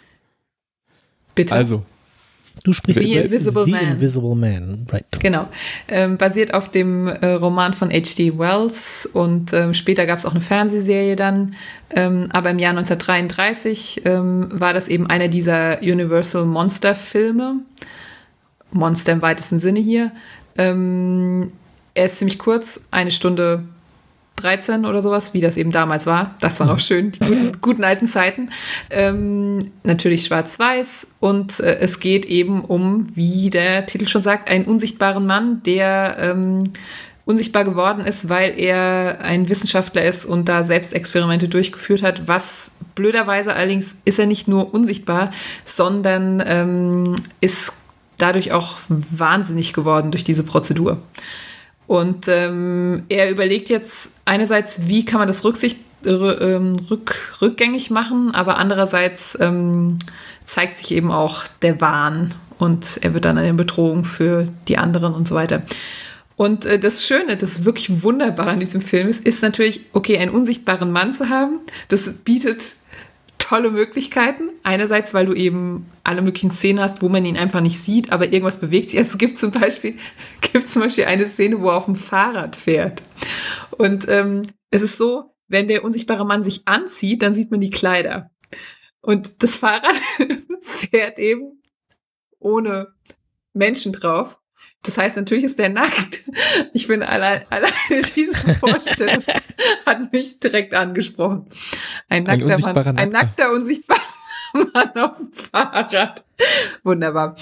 Bitte. Also. Du sprichst The Invisible Man. Invisible Man, right. Genau. Basiert auf dem Roman von H.G. Wells und später gab es auch eine Fernsehserie dann. Aber im Jahr 1933 war das eben einer dieser Universal Monster-Filme. Monster im weitesten Sinne hier. Er ist ziemlich kurz, 1 Stunde 13 oder sowas, wie das eben damals war. Das war noch schön, die guten alten Zeiten. Natürlich schwarz-weiß und es geht eben um, wie der Titel schon sagt, einen unsichtbaren Mann, der unsichtbar geworden ist, weil er ein Wissenschaftler ist und da Selbstexperimente durchgeführt hat. Was blöderweise allerdings ist er nicht nur unsichtbar, sondern ist dadurch auch wahnsinnig geworden durch diese Prozedur. Und er überlegt jetzt einerseits, wie kann man das rückgängig machen, aber andererseits zeigt sich eben auch der Wahn und er wird dann eine Bedrohung für die anderen und so weiter. Und das Schöne, das wirklich Wunderbare an diesem Film ist natürlich, okay, einen unsichtbaren Mann zu haben, das bietet tolle Möglichkeiten. Einerseits, weil du eben alle möglichen Szenen hast, wo man ihn einfach nicht sieht, aber irgendwas bewegt sich. Also es gibt zum Beispiel eine Szene, wo er auf dem Fahrrad fährt. Und es ist so, wenn der unsichtbare Mann sich anzieht, dann sieht man die Kleider. Und das Fahrrad fährt eben ohne Menschen drauf. Das heißt, natürlich ist der nackt. Ich finde, allein diese Vorstellung hat mich direkt angesprochen. Ein nackter, unsichtbarer Mann auf dem Fahrrad. Wunderbar.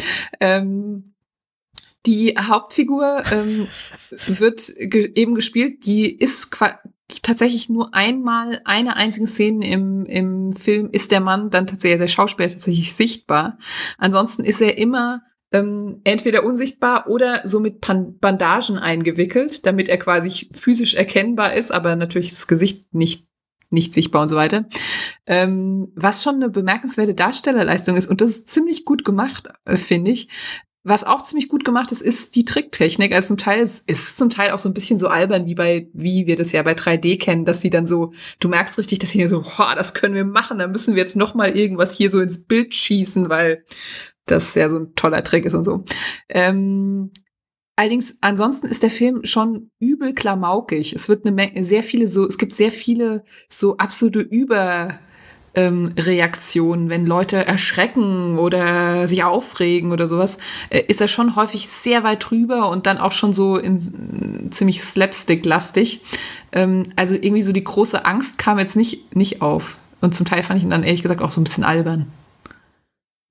Die Hauptfigur wird eben gespielt, die ist tatsächlich nur einmal, eine einzige Szene im Film ist der Mann dann tatsächlich, der Schauspieler tatsächlich sichtbar. Ansonsten ist er immer entweder unsichtbar oder so mit Bandagen eingewickelt, damit er quasi physisch erkennbar ist, aber natürlich das Gesicht nicht sichtbar und so weiter. Was schon eine bemerkenswerte Darstellerleistung ist und das ist ziemlich gut gemacht, finde ich. Was auch ziemlich gut gemacht ist die Tricktechnik. Also ist zum Teil auch so ein bisschen so albern, wie wir das ja bei 3D kennen, dass sie dann so, du merkst richtig, dass sie hier so, das können wir machen, da müssen wir jetzt noch mal irgendwas hier so ins Bild schießen, weil das ja so ein toller Trick ist und so. Allerdings, ansonsten ist der Film schon übel klamaukig. Es wird es gibt sehr viele so absolute Überreaktionen, wenn Leute erschrecken oder sich aufregen oder sowas, ist er schon häufig sehr weit drüber und dann auch schon so ziemlich slapstick-lastig. Also irgendwie so die große Angst kam jetzt nicht auf. Und zum Teil fand ich ihn dann ehrlich gesagt auch so ein bisschen albern.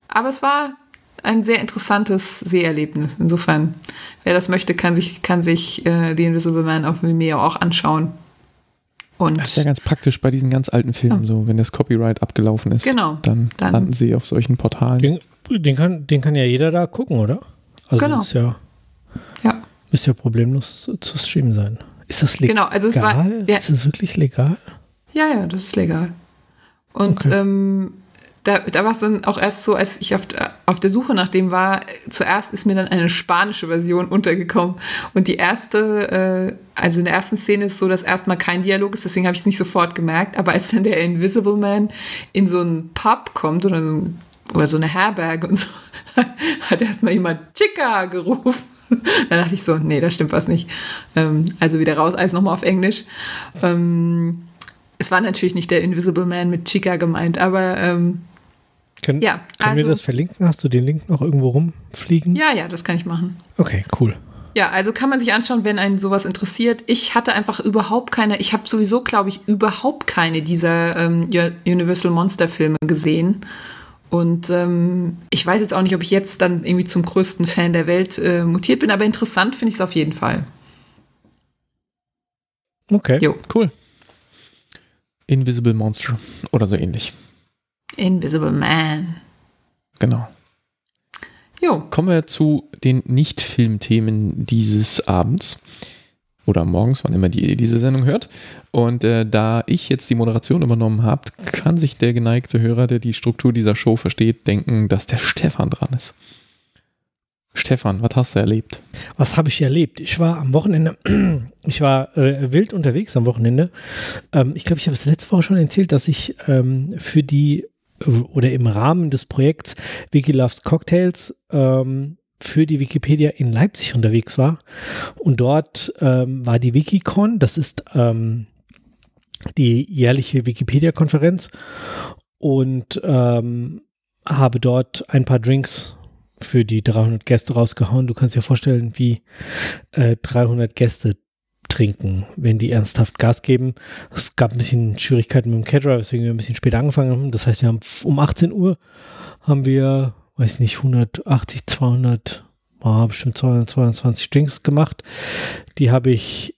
Aber es war ein sehr interessantes Seherlebnis. Insofern, wer das möchte, kann sich The Invisible Man auf Vimeo auch anschauen. Und das ist ja ganz praktisch bei diesen ganz alten Filmen, so wenn das Copyright abgelaufen ist. Genau. Dann landen sie auf solchen Portalen. Den kann ja jeder da gucken, oder? Also genau. Das müsste ja problemlos zu streamen sein. Ist das legal? Genau, also es war, Ist es wirklich legal? Ja, das ist legal. Und okay. Da war es dann auch erst so, als ich auf der Suche nach dem war, zuerst ist mir dann eine spanische Version untergekommen. Und die erste, also in der ersten Szene ist so, dass erstmal kein Dialog ist, deswegen habe ich es nicht sofort gemerkt. Aber als dann der Invisible Man in so einen Pub kommt oder so eine Herberge und so, hat erstmal jemand Chica gerufen. Dann dachte ich so, nee, da stimmt was nicht. Also wieder raus, alles nochmal auf Englisch. Es war natürlich nicht der Invisible Man mit Chica gemeint, aber Können wir das verlinken? Hast du den Link noch irgendwo rumfliegen? Ja, das kann ich machen. Okay, cool. Ja, also kann man sich anschauen, wenn einen sowas interessiert. Ich hatte einfach ich habe sowieso, glaube ich, überhaupt keine dieser Universal Monster Filme gesehen. Und ich weiß jetzt auch nicht, ob ich jetzt dann irgendwie zum größten Fan der Welt mutiert bin, aber interessant finde ich es auf jeden Fall. Okay. Jo. Cool. Invisible Monster oder so ähnlich. Invisible Man. Genau. Jo. Kommen wir zu den Nicht-Film-Themen dieses Abends. Oder morgens, wann immer ihr diese Sendung hört. Und da ich jetzt die Moderation übernommen habe, kann sich der geneigte Hörer, der die Struktur dieser Show versteht, denken, dass der Stefan dran ist. Stefan, was hast du erlebt? Was habe ich erlebt? Ich war am Wochenende, wild unterwegs am Wochenende. Ich glaube, ich habe es letzte Woche schon erzählt, dass ich für die oder im Rahmen des Projekts Wiki Loves Cocktails für die Wikipedia in Leipzig unterwegs war. Und dort war die Wikicon, das ist die jährliche Wikipedia-Konferenz, und habe dort ein paar Drinks für die 300 Gäste rausgehauen. Du kannst dir vorstellen, wie 300 Gäste trinken, wenn die ernsthaft Gas geben. Es gab ein bisschen Schwierigkeiten mit dem Caterer, weswegen wir ein bisschen später angefangen haben. Das heißt, wir haben um 18 Uhr haben wir, weiß nicht, 180, 200, bestimmt 220 Drinks gemacht. Die habe ich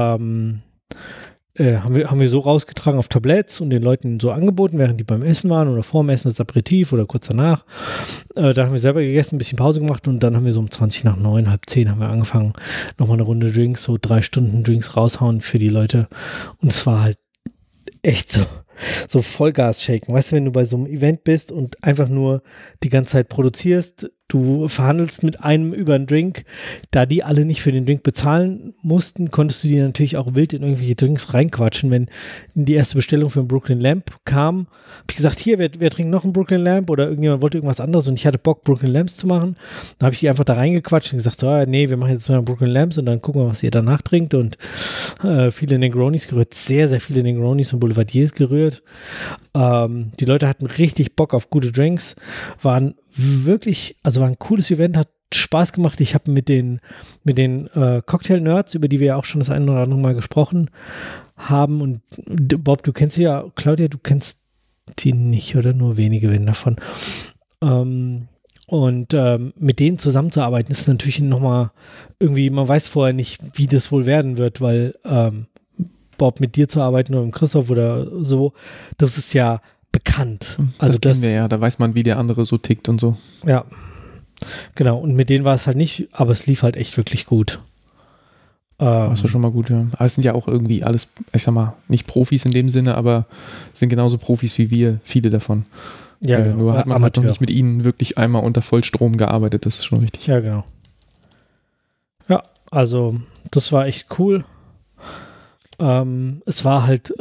haben wir so rausgetragen auf Tabletts und den Leuten so angeboten, während die beim Essen waren oder vor dem Essen als Aperitif oder kurz danach. Dann haben wir selber gegessen, ein bisschen Pause gemacht und dann haben wir so um 20 nach 9, halb 10 haben wir angefangen, nochmal eine Runde Drinks, so 3 Stunden Drinks raushauen für die Leute. Und es war halt echt so Vollgas shaken. Weißt du, wenn du bei so einem Event bist und einfach nur die ganze Zeit produzierst, du verhandelst mit einem über einen Drink, da die alle nicht für den Drink bezahlen mussten, konntest du die natürlich auch wild in irgendwelche Drinks reinquatschen. Wenn die erste Bestellung für einen Brooklyn Lamp kam, habe ich gesagt, hier, wer trinkt noch einen Brooklyn Lamp, oder irgendjemand wollte irgendwas anderes und ich hatte Bock, Brooklyn Lamps zu machen. Dann habe ich die einfach da reingequatscht und gesagt, so, nee, wir machen jetzt mal Brooklyn Lamps und dann gucken wir, was ihr danach trinkt, und viele Negronis gerührt, sehr, sehr viele Negronis und Boulevardiers gerührt. Die Leute hatten richtig Bock auf gute Drinks, war ein cooles Event, hat Spaß gemacht. Ich habe mit den Cocktail-Nerds, über die wir ja auch schon das eine oder andere Mal gesprochen haben, und Bob, du kennst sie ja, Claudia, du kennst die nicht, oder nur wenige wenn davon. Mit denen zusammenzuarbeiten ist natürlich nochmal irgendwie, man weiß vorher nicht, wie das wohl werden wird, weil Bob, mit dir zu arbeiten oder mit Christoph oder so, das ist ja bekannt. Also das kennen wir ja, da weiß man, wie der andere so tickt und so. Ja, genau. Und mit denen war es halt nicht, aber es lief halt echt wirklich gut. Das ist schon mal gut, ja. Aber es sind ja auch irgendwie alles, ich sag mal, nicht Profis in dem Sinne, aber sind genauso Profis wie wir, viele davon. Ja, genau. Nur hat man halt noch nicht mit ihnen wirklich einmal unter Vollstrom gearbeitet, das ist schon richtig. Ja, genau. Ja, also das war echt cool. Es war halt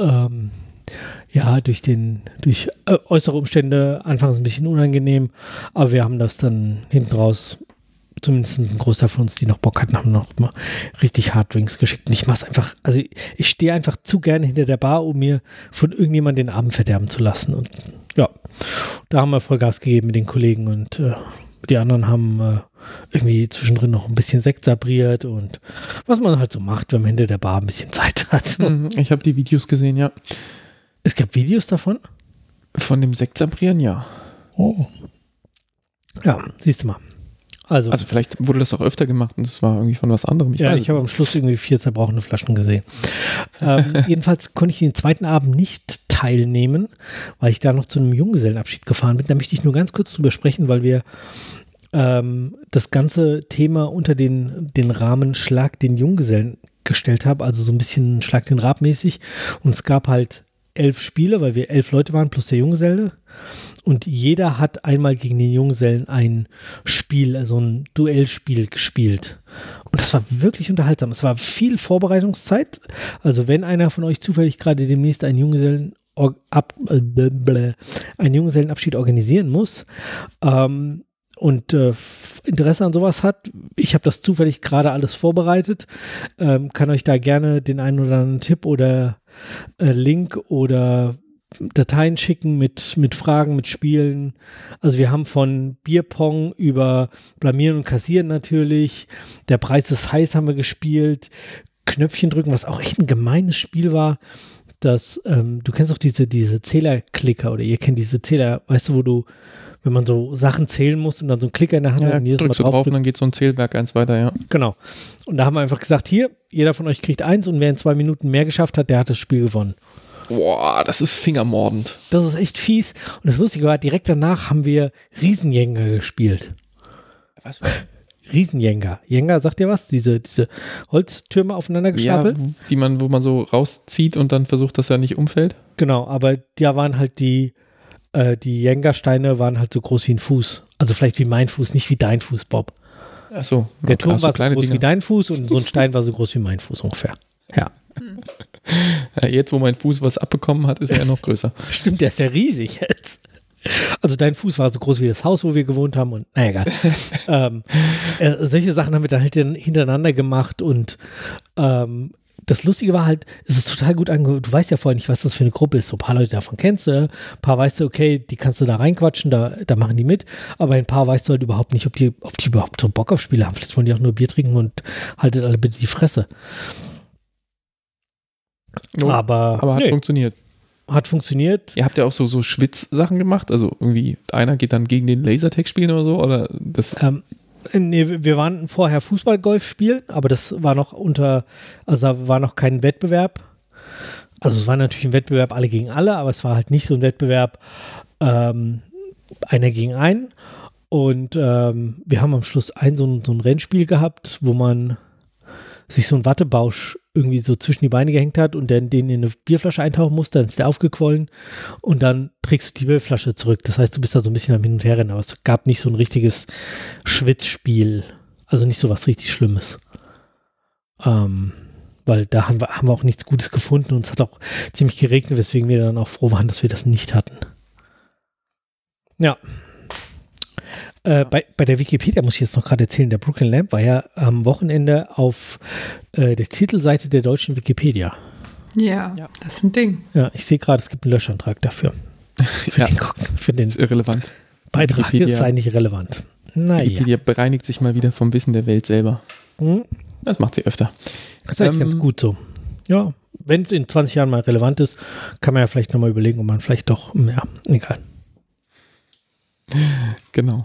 durch äußere Umstände anfangs ein bisschen unangenehm, aber wir haben das dann hinten raus, zumindest ein Großteil von uns, die noch Bock hatten, haben noch mal richtig Hard Drinks geschickt. Und ich mach's einfach, also ich stehe einfach zu gerne hinter der Bar, um mir von irgendjemandem den Abend verderben zu lassen. Und ja, da haben wir Vollgas gegeben mit den Kollegen, und die anderen haben irgendwie zwischendrin noch ein bisschen Sekt sabriert und was man halt so macht, wenn man hinter der Bar ein bisschen Zeit hat. Ich habe die Videos gesehen, ja. Es gab Videos davon? Von dem Sekt sabrieren, ja. Oh. Ja, siehst du mal. Also vielleicht wurde das auch öfter gemacht und das war irgendwie von was anderem. Ich habe am Schluss irgendwie 4 zerbrochene Flaschen gesehen. Jedenfalls konnte ich den zweiten Abend nicht teilnehmen, weil ich da noch zu einem Junggesellenabschied gefahren bin. Da möchte ich nur ganz kurz drüber sprechen, weil wir das ganze Thema unter den Rahmen Schlag den Junggesellen gestellt haben, also so ein bisschen Schlag den Rab mäßig. Und es gab halt 11 Spiele, weil wir 11 Leute waren plus der Junggeselle. Und jeder hat einmal gegen den Junggesellen ein Spiel, also ein Duellspiel gespielt. Und das war wirklich unterhaltsam. Es war viel Vorbereitungszeit. Also wenn einer von euch zufällig gerade demnächst einen Junggesellenabschied organisieren muss und Interesse an sowas hat, ich habe das zufällig gerade alles vorbereitet, kann euch da gerne den einen oder anderen Tipp oder Link oder Dateien schicken mit Fragen, mit Spielen. Also wir haben von Bierpong über Blamieren und Kassieren natürlich. Der Preis ist heiß haben wir gespielt. Knöpfchen drücken, was auch echt ein gemeines Spiel war. Das, du kennst doch diese Zählerklicker oder ihr kennt diese Zähler, weißt du, wo du, wenn man so Sachen zählen muss und dann so einen Klicker in der Hand hat und jedes Mal drauf und dann geht so ein Zählwerk eins weiter, ja. Genau. Und da haben wir einfach gesagt, hier, jeder von euch kriegt 1 und wer in 2 Minuten mehr geschafft hat, der hat das Spiel gewonnen. Boah, das ist fingermordend. Das ist echt fies. Und das Lustige war, direkt danach haben wir Riesenjenga gespielt. Was? Riesenjenga. Jenga, sagt ihr was? Diese Holztürme aufeinander gestapelt? Ja, wo man so rauszieht und dann versucht, dass er nicht umfällt. Genau, aber da waren halt die Jenga-Steine waren halt so groß wie ein Fuß. Also vielleicht wie mein Fuß, nicht wie dein Fuß, Bob. Ach so. Der Turm war so groß Dinger wie dein Fuß und so ein Stein war so groß wie mein Fuß ungefähr. Ja. Ja, jetzt, wo mein Fuß was abbekommen hat, ist er ja noch größer. Stimmt, der ist ja riesig jetzt. Also dein Fuß war so groß wie das Haus, wo wir gewohnt haben und naja, egal. Solche Sachen haben wir dann halt hintereinander gemacht und das Lustige war halt, es ist total gut du weißt ja vorher nicht, was das für eine Gruppe ist. So ein paar Leute davon kennst du, ein paar weißt du, okay, die kannst du da reinquatschen, da machen die mit, aber ein paar weißt du halt überhaupt nicht, ob die überhaupt so Bock auf Spiele haben. Vielleicht wollen die auch nur Bier trinken und haltet alle bitte die Fresse. No, aber hat funktioniert. Hat funktioniert. Ihr habt ja auch so Schwitzsachen gemacht, also irgendwie einer geht dann gegen den Lasertag spielen oder so, oder das? Nee, wir waren vorher Fußball-Golf spielen, aber das war noch da war noch kein Wettbewerb. Also es war natürlich ein Wettbewerb alle gegen alle, aber es war halt nicht so ein Wettbewerb einer gegen einen. Und wir haben am Schluss so ein Rennspiel gehabt, wo man sich so einen Wattebausch irgendwie so zwischen die Beine gehängt hat und den in eine Bierflasche eintauchen musste, dann ist der aufgequollen und dann trägst du die Bierflasche zurück. Das heißt, du bist da so ein bisschen am Hin- und Herrennen, aber es gab nicht so ein richtiges Schwitzspiel, also nicht so was richtig Schlimmes. Weil da haben wir auch nichts Gutes gefunden und es hat auch ziemlich geregnet, weswegen wir dann auch froh waren, dass wir das nicht hatten. Ja. Bei der Wikipedia muss ich jetzt noch gerade erzählen, der Brooklyn Lamp war ja am Wochenende auf der Titelseite der deutschen Wikipedia. Ja, das ist ein Ding. Ja, ich sehe gerade, es gibt einen Löschantrag dafür. Für den ist irrelevant. Beitrag Wikipedia, ist eigentlich relevant. Naja. Wikipedia bereinigt sich mal wieder vom Wissen der Welt selber. Das macht sie öfter. Das ist eigentlich ganz gut so. Ja, wenn es in 20 Jahren mal relevant ist, kann man ja vielleicht nochmal überlegen, ob man vielleicht doch, ja, egal. Genau.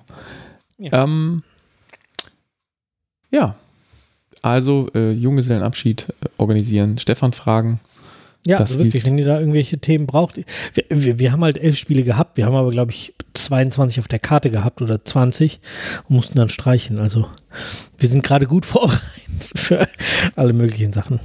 Ja. Also Junggesellenabschied organisieren, Stefan fragen. Ja, also wirklich, wenn ihr da irgendwelche Themen braucht. Wir haben halt 11 Spiele gehabt, wir haben aber, glaube ich, 22 auf der Karte gehabt oder 20 und mussten dann streichen. Also wir sind gerade gut vorbereitet für alle möglichen Sachen.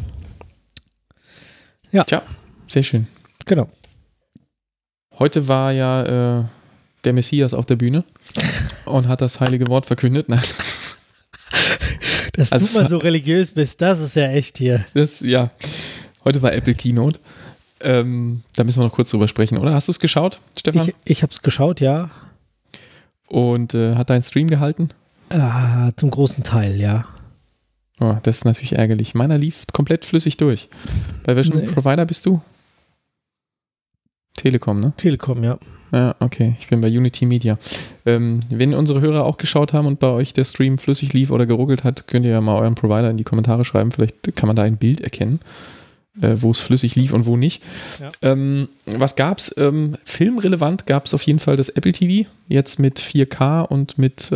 Ja. Tja, sehr schön. Genau. Heute war ja der Messias auf der Bühne und hat das heilige Wort verkündet. Nein. Dass du mal so religiös bist, das ist ja echt hier. Ja, heute war Apple Keynote. Da müssen wir noch kurz drüber sprechen, oder? Hast du es geschaut, Stefan? Ich habe es geschaut, ja. Und hat dein Stream gehalten? Zum großen Teil, ja. Oh, das ist natürlich ärgerlich. Meiner lief komplett flüssig durch. Bei welchem Provider bist du? Telekom, ne? Telekom, ja. Ja, okay. Ich bin bei Unity Media. Wenn unsere Hörer auch geschaut haben und bei euch der Stream flüssig lief oder geruckelt hat, könnt ihr ja mal euren Provider in die Kommentare schreiben. Vielleicht kann man da ein Bild erkennen. wo es flüssig lief und wo nicht. Ja. Was gab's? Filmrelevant gab es auf jeden Fall das Apple TV, jetzt mit 4K und mit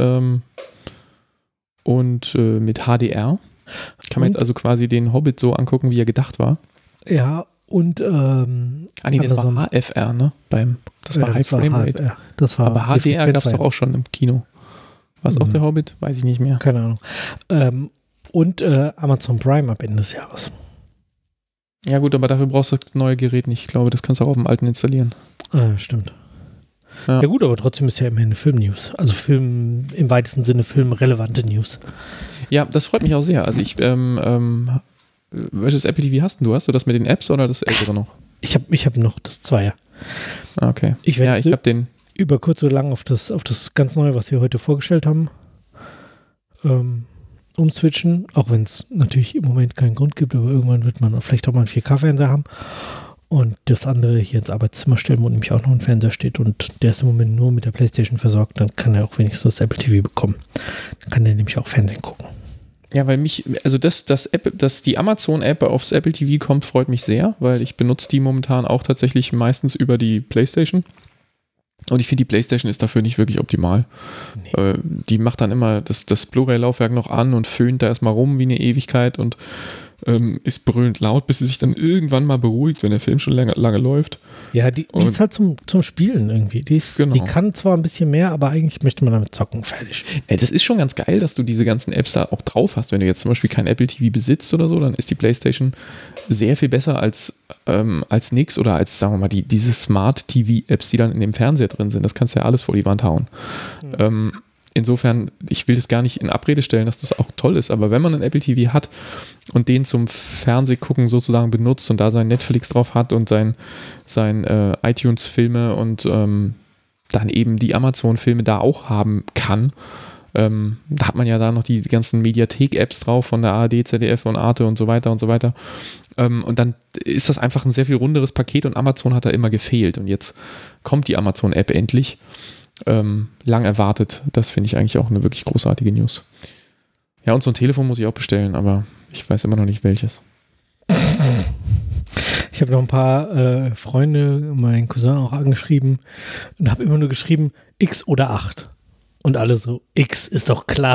HDR. Kann man jetzt also quasi den Hobbit so angucken, wie er gedacht war. Ja, und das war HFR, ne? Das war High Frame Rate. Aber HDR gab es doch auch schon im Kino. War es auch der Hobbit? Weiß ich nicht mehr. Keine Ahnung. Und Amazon Prime ab Ende des Jahres. Ja gut, aber dafür brauchst du das neue Gerät nicht. Ich glaube, das kannst du auch auf dem alten installieren. Stimmt. Ja gut, aber trotzdem ist ja immerhin eine Film-News. Also Film, im weitesten Sinne filmrelevante News. Ja, das freut mich auch sehr. Also welches Apple TV hast du? Hast du das mit den Apps oder das ältere noch? Ich hab noch das 2er. Okay. Ich habe den über kurz oder lang auf das ganz Neue, was wir heute vorgestellt haben, umswitchen, auch wenn es natürlich im Moment keinen Grund gibt, aber irgendwann wird man vielleicht auch mal einen 4K-Fernseher haben und das andere hier ins Arbeitszimmer stellen, wo nämlich auch noch ein Fernseher steht und der ist im Moment nur mit der PlayStation versorgt, dann kann er auch wenigstens das Apple TV bekommen. Dann kann er nämlich auch Fernsehen gucken. Ja, weil dass die Amazon-App aufs Apple TV kommt, freut mich sehr, weil ich benutze die momentan auch tatsächlich meistens über die PlayStation. Und ich finde, die PlayStation ist dafür nicht wirklich optimal. Nee. Die macht dann immer das Blu-ray-Laufwerk noch an und föhnt da erstmal rum wie eine Ewigkeit und ist brüllend laut, bis sie sich dann irgendwann mal beruhigt, wenn der Film schon lange läuft. Ja, die ist halt zum Spielen irgendwie. Die kann zwar ein bisschen mehr, aber eigentlich möchte man damit zocken. Fertig. Ja, das ist schon ganz geil, dass du diese ganzen Apps da auch drauf hast. Wenn du jetzt zum Beispiel kein Apple TV besitzt oder so, dann ist die PlayStation sehr viel besser als nix oder als, sagen wir mal, diese Smart TV-Apps, die dann in dem Fernseher drin sind. Das kannst du ja alles vor die Wand hauen. Mhm. Insofern, ich will das gar nicht in Abrede stellen, dass das auch toll ist, aber wenn man einen Apple TV hat und den zum Fernsehgucken sozusagen benutzt und da sein Netflix drauf hat und sein iTunes-Filme und dann eben die Amazon-Filme da auch haben kann, da hat man ja da noch die ganzen Mediathek-Apps drauf von der ARD, ZDF und Arte und so weiter und so weiter. Und dann ist das einfach ein sehr viel runderes Paket und Amazon hat da immer gefehlt und jetzt kommt die Amazon-App endlich. Lang erwartet. Das finde ich eigentlich auch eine wirklich großartige News. Ja, und so ein Telefon muss ich auch bestellen, aber ich weiß immer noch nicht welches. Ich habe noch ein paar Freunde, meinen Cousin auch angeschrieben und habe immer nur geschrieben, X oder 8. Und alle so, X ist doch klar.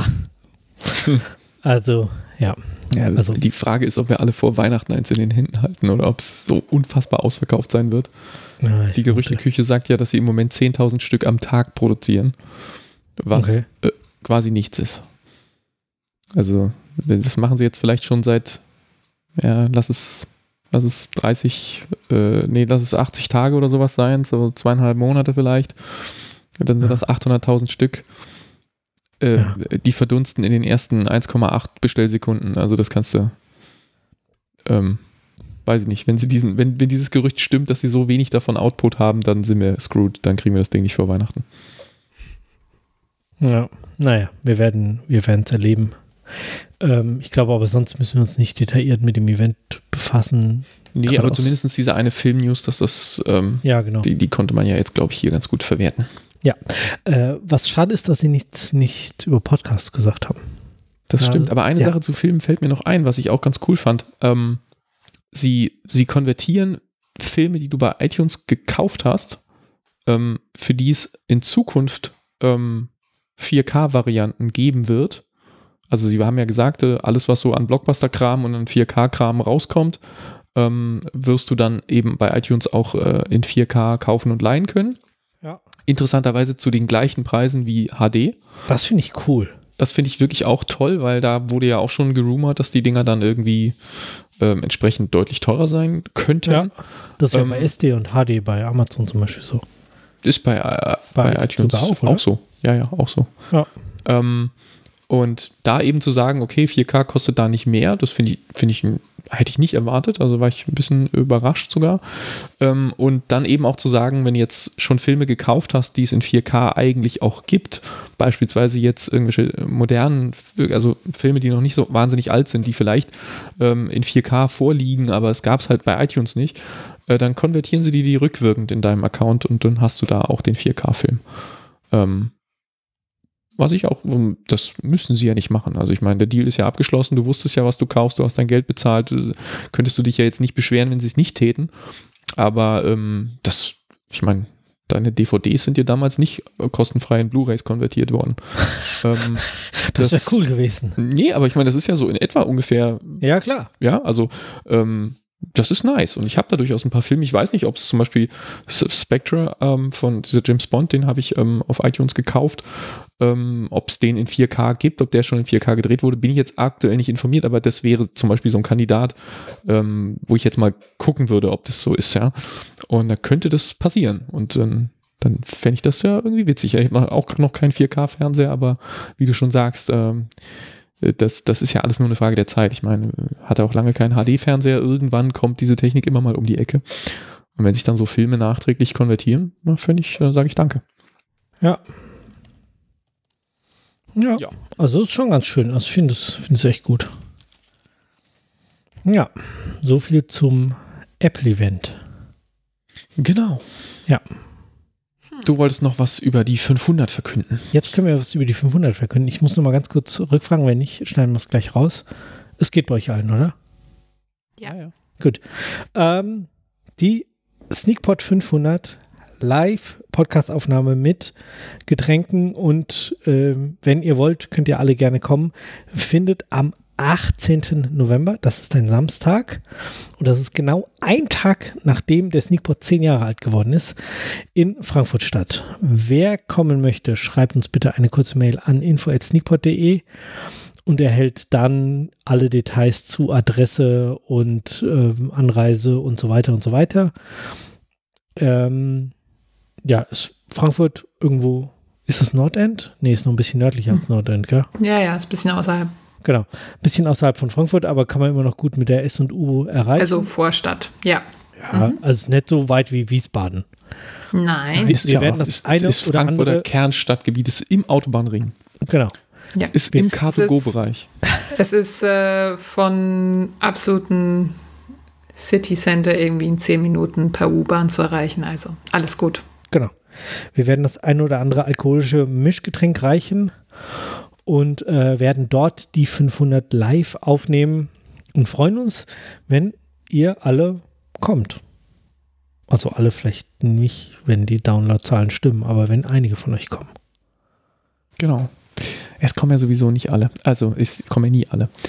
Also, ja. Also die Frage ist, ob wir alle vor Weihnachten eins in den Händen halten oder ob es so unfassbar ausverkauft sein wird. Ja, die Gerüchteküche sagt ja, dass sie im Moment 10.000 Stück am Tag produzieren, was quasi nichts ist. Also das machen sie jetzt vielleicht schon seit, lass es 80 Tage oder sowas sein, so 2,5 Monate vielleicht. Dann sind das 800.000 Stück. Die verdunsten in den ersten 1,8 Bestellsekunden. Also das kannst du, weiß ich nicht, wenn dieses Gerücht stimmt, dass sie so wenig davon Output haben, dann sind wir screwed, dann kriegen wir das Ding nicht vor Weihnachten. Ja, naja, wir werden es erleben. Ich glaube aber, sonst müssen wir uns nicht detailliert mit dem Event befassen. Nee, aber zumindest diese eine Film-News, dass das, genau. Die konnte man ja jetzt, glaube ich, hier ganz gut verwerten. Ja, was schade ist, dass sie nicht über Podcasts gesagt haben. Das stimmt, aber eine Sache zu Filmen fällt mir noch ein, was ich auch ganz cool fand. Sie konvertieren Filme, die du bei iTunes gekauft hast, für die es in Zukunft 4K-Varianten geben wird. Also sie haben ja gesagt, alles, was so an Blockbuster-Kram und an 4K-Kram rauskommt, wirst du dann eben bei iTunes auch in 4K kaufen und leihen können. Ja. Interessanterweise zu den gleichen Preisen wie HD. Das finde ich cool. Das finde ich wirklich auch toll, weil da wurde ja auch schon gerumort, dass die Dinger dann irgendwie entsprechend deutlich teurer sein könnten. Ja, das ist ja bei SD und HD bei Amazon zum Beispiel so. Ist bei iTunes auch so. Ja, auch so. Ja. Und da eben zu sagen, okay, 4K kostet da nicht mehr, das finde ich, hätte ich nicht erwartet, also war ich ein bisschen überrascht sogar. Und dann eben auch zu sagen, wenn du jetzt schon Filme gekauft hast, die es in 4K eigentlich auch gibt, beispielsweise jetzt irgendwelche modernen, also Filme, die noch nicht so wahnsinnig alt sind, die vielleicht in 4K vorliegen, aber es gab es halt bei iTunes nicht, dann konvertieren sie die rückwirkend in deinem Account und dann hast du da auch den 4K-Film. was ich auch, das müssen sie ja nicht machen. Also ich meine, der Deal ist ja abgeschlossen, du wusstest ja, was du kaufst, du hast dein Geld bezahlt, könntest du dich ja jetzt nicht beschweren, wenn sie es nicht täten. Aber ich meine, deine DVDs sind dir damals nicht kostenfrei in Blu-rays konvertiert worden. Das wäre cool gewesen. Nee, aber ich meine, das ist ja so in etwa ungefähr. Ja, klar. Ja, also das ist nice. Und ich habe da durchaus ein paar Filme. Ich weiß nicht, ob es zum Beispiel Spectre von dieser James Bond, den habe ich auf iTunes gekauft. Ob es den in 4K gibt, ob der schon in 4K gedreht wurde, bin ich jetzt aktuell nicht informiert, aber das wäre zum Beispiel so ein Kandidat, wo ich jetzt mal gucken würde, ob das so ist, ja. Und da könnte das passieren. Und dann fände ich das ja irgendwie witzig. Ich habe auch noch keinen 4K-Fernseher, aber wie du schon sagst, das ist ja alles nur eine Frage der Zeit. Ich meine, hatte auch lange keinen HD-Fernseher. Irgendwann kommt diese Technik immer mal um die Ecke. Und wenn sich dann so Filme nachträglich konvertieren, sage ich danke. Ja. Also ist schon ganz schön. Also ich finde es echt gut. Ja, so viel zum Apple-Event. Genau. Ja. Du wolltest noch was über die 500 verkünden. Jetzt können wir was über die 500 verkünden. Ich muss noch mal ganz kurz rückfragen, wenn nicht, schneiden wir es gleich raus. Es geht bei euch allen, oder? Ja. Gut. Die SneakPod 500 Live-Podcast-Aufnahme mit Getränken und wenn ihr wollt, könnt ihr alle gerne kommen. Findet am 18. November, das ist ein Samstag und das ist genau ein Tag, nachdem der SneakPod 10 Jahre alt geworden ist, in Frankfurt statt. Wer kommen möchte, schreibt uns bitte eine kurze Mail an info@sneakpod.de und erhält dann alle Details zu Adresse und Anreise und so weiter und so weiter. Ja, ist Frankfurt irgendwo, ist das Nordend? Nee, ist noch ein bisschen nördlicher als Nordend, gell? Ja, ist ein bisschen außerhalb. Genau, ein bisschen außerhalb von Frankfurt, aber kann man immer noch gut mit der S&U erreichen. Also Vorstadt, ja. Ja, also ist nicht so weit wie Wiesbaden. Nein. Wir werden das eine ist oder Frankfurter andere... Kernstadtgebiet, ist im Autobahnring. Genau. Ja. Ist im Car-to-Go-Bereich. Es ist von absoluten City Center irgendwie in 10 Minuten per U-Bahn zu erreichen. Also alles gut. Genau. Wir werden das ein oder andere alkoholische Mischgetränk reichen und werden dort die 500 live aufnehmen und freuen uns, wenn ihr alle kommt. Also alle vielleicht nicht, wenn die Downloadzahlen stimmen, aber wenn einige von euch kommen. Genau. Es kommen ja sowieso nicht alle. Also es kommen ja nie alle.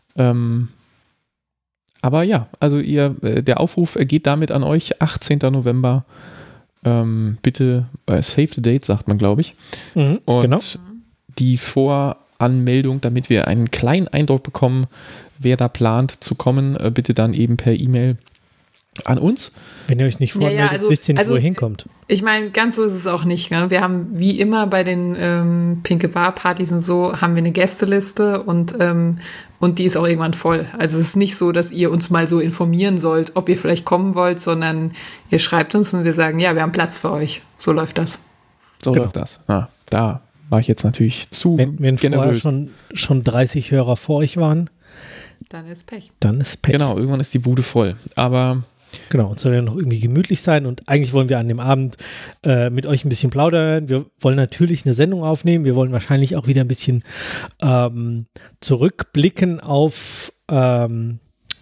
Aber ja, also der Aufruf geht damit an euch, 18. November. Bitte save the date, sagt man, glaube ich. Und genau. Die Voranmeldung, damit wir einen kleinen Eindruck bekommen, wer da plant zu kommen, bitte dann eben per E-Mail an uns. Wenn ihr euch nicht vormeldet, wisst ihr nicht, wo ihr hinkommt. Ich meine, ganz so ist es auch nicht. Ne? Wir haben wie immer bei den Pinke Bar Partys und so, haben wir eine Gästeliste und die ist auch irgendwann voll. Also es ist nicht so, dass ihr uns mal so informieren sollt, ob ihr vielleicht kommen wollt, sondern ihr schreibt uns und wir sagen, ja, wir haben Platz für euch. So läuft das. Läuft das. Da war ich jetzt natürlich zu Wenn vorher schon 30 Hörer vor euch waren, dann ist Pech. Genau, irgendwann ist die Bude voll. Aber genau, und soll ja noch irgendwie gemütlich sein und eigentlich wollen wir an dem Abend mit euch ein bisschen plaudern. Wir wollen natürlich eine Sendung aufnehmen. Wir wollen wahrscheinlich auch wieder ein bisschen zurückblicken auf 10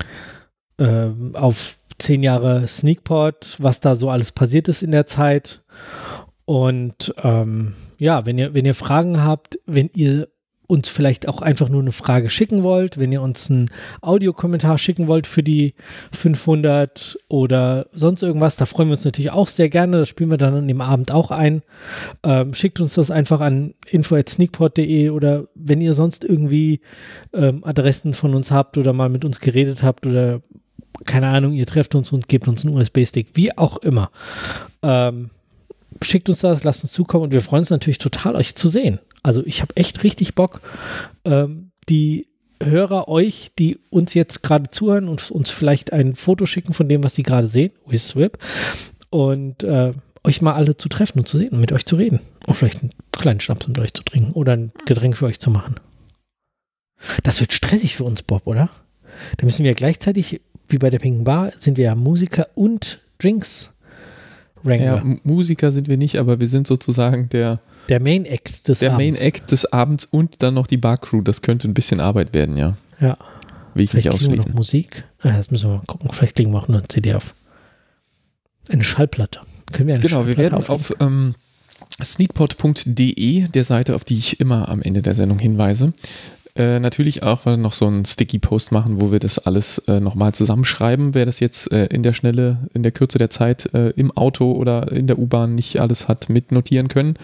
Jahre SneakPod, was da so alles passiert ist in der Zeit. Und ja, wenn ihr Fragen habt, wenn ihr uns vielleicht auch einfach nur eine Frage schicken wollt, wenn ihr uns einen Audiokommentar schicken wollt für die 500 oder sonst irgendwas, da freuen wir uns natürlich auch sehr gerne. Das spielen wir dann an dem Abend auch ein. Schickt uns das einfach an info@sneakpod.de oder wenn ihr sonst irgendwie Adressen von uns habt oder mal mit uns geredet habt oder keine Ahnung, ihr trefft uns und gebt uns einen USB-Stick, wie auch immer. Schickt uns das, lasst uns zukommen und wir freuen uns natürlich total, euch zu sehen. Also ich habe echt richtig Bock, die Hörer euch, die uns jetzt gerade zuhören und uns vielleicht ein Foto schicken von dem, was sie gerade sehen, WizWip, und euch mal alle zu treffen und zu sehen und mit euch zu reden. Und vielleicht einen kleinen Schnaps mit euch zu trinken oder ein Getränk für euch zu machen. Das wird stressig für uns, Bob, oder? Da müssen wir gleichzeitig, wie bei der Pinken Bar, sind wir ja Musiker und Drinks. Ja, Musiker sind wir nicht, aber wir sind sozusagen der Der Main Act des Der Abends. Main Act des Abends und dann noch die Barcrew. Das könnte ein bisschen Arbeit werden, ja. Ja. Will ich nicht Vielleicht kriegen wir noch ausschließen. Musik. Das müssen wir mal gucken. Vielleicht kriegen wir auch nur eine CD auf. Eine Schallplatte. Können wir eine Genau, wir Schallplatte werden auf sneakpot.de, der Seite, auf die ich immer am Ende der Sendung hinweise, natürlich auch noch so einen Sticky-Post machen, wo wir das alles nochmal zusammenschreiben. Wer das jetzt in der Kürze der Zeit im Auto oder in der U-Bahn nicht alles hat mitnotieren können,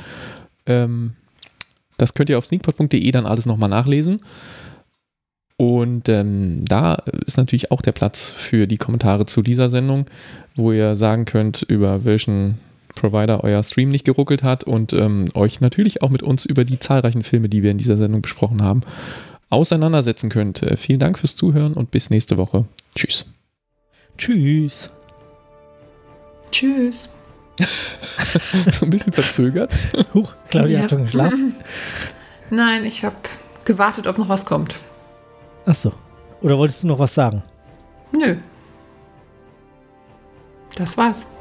das könnt ihr auf sneakpot.de dann alles nochmal nachlesen. Und da ist natürlich auch der Platz für die Kommentare zu dieser Sendung, wo ihr sagen könnt, über welchen Provider euer Stream nicht geruckelt hat und euch natürlich auch mit uns über die zahlreichen Filme, die wir in dieser Sendung besprochen haben, auseinandersetzen könnt. Vielen Dank fürs Zuhören und bis nächste Woche. Tschüss. Tschüss. Tschüss. So ein bisschen verzögert. Huch, Claudia hat schon geschlafen. Nein, ich habe gewartet, ob noch was kommt. Achso. Oder wolltest du noch was sagen? Nö. Das war's.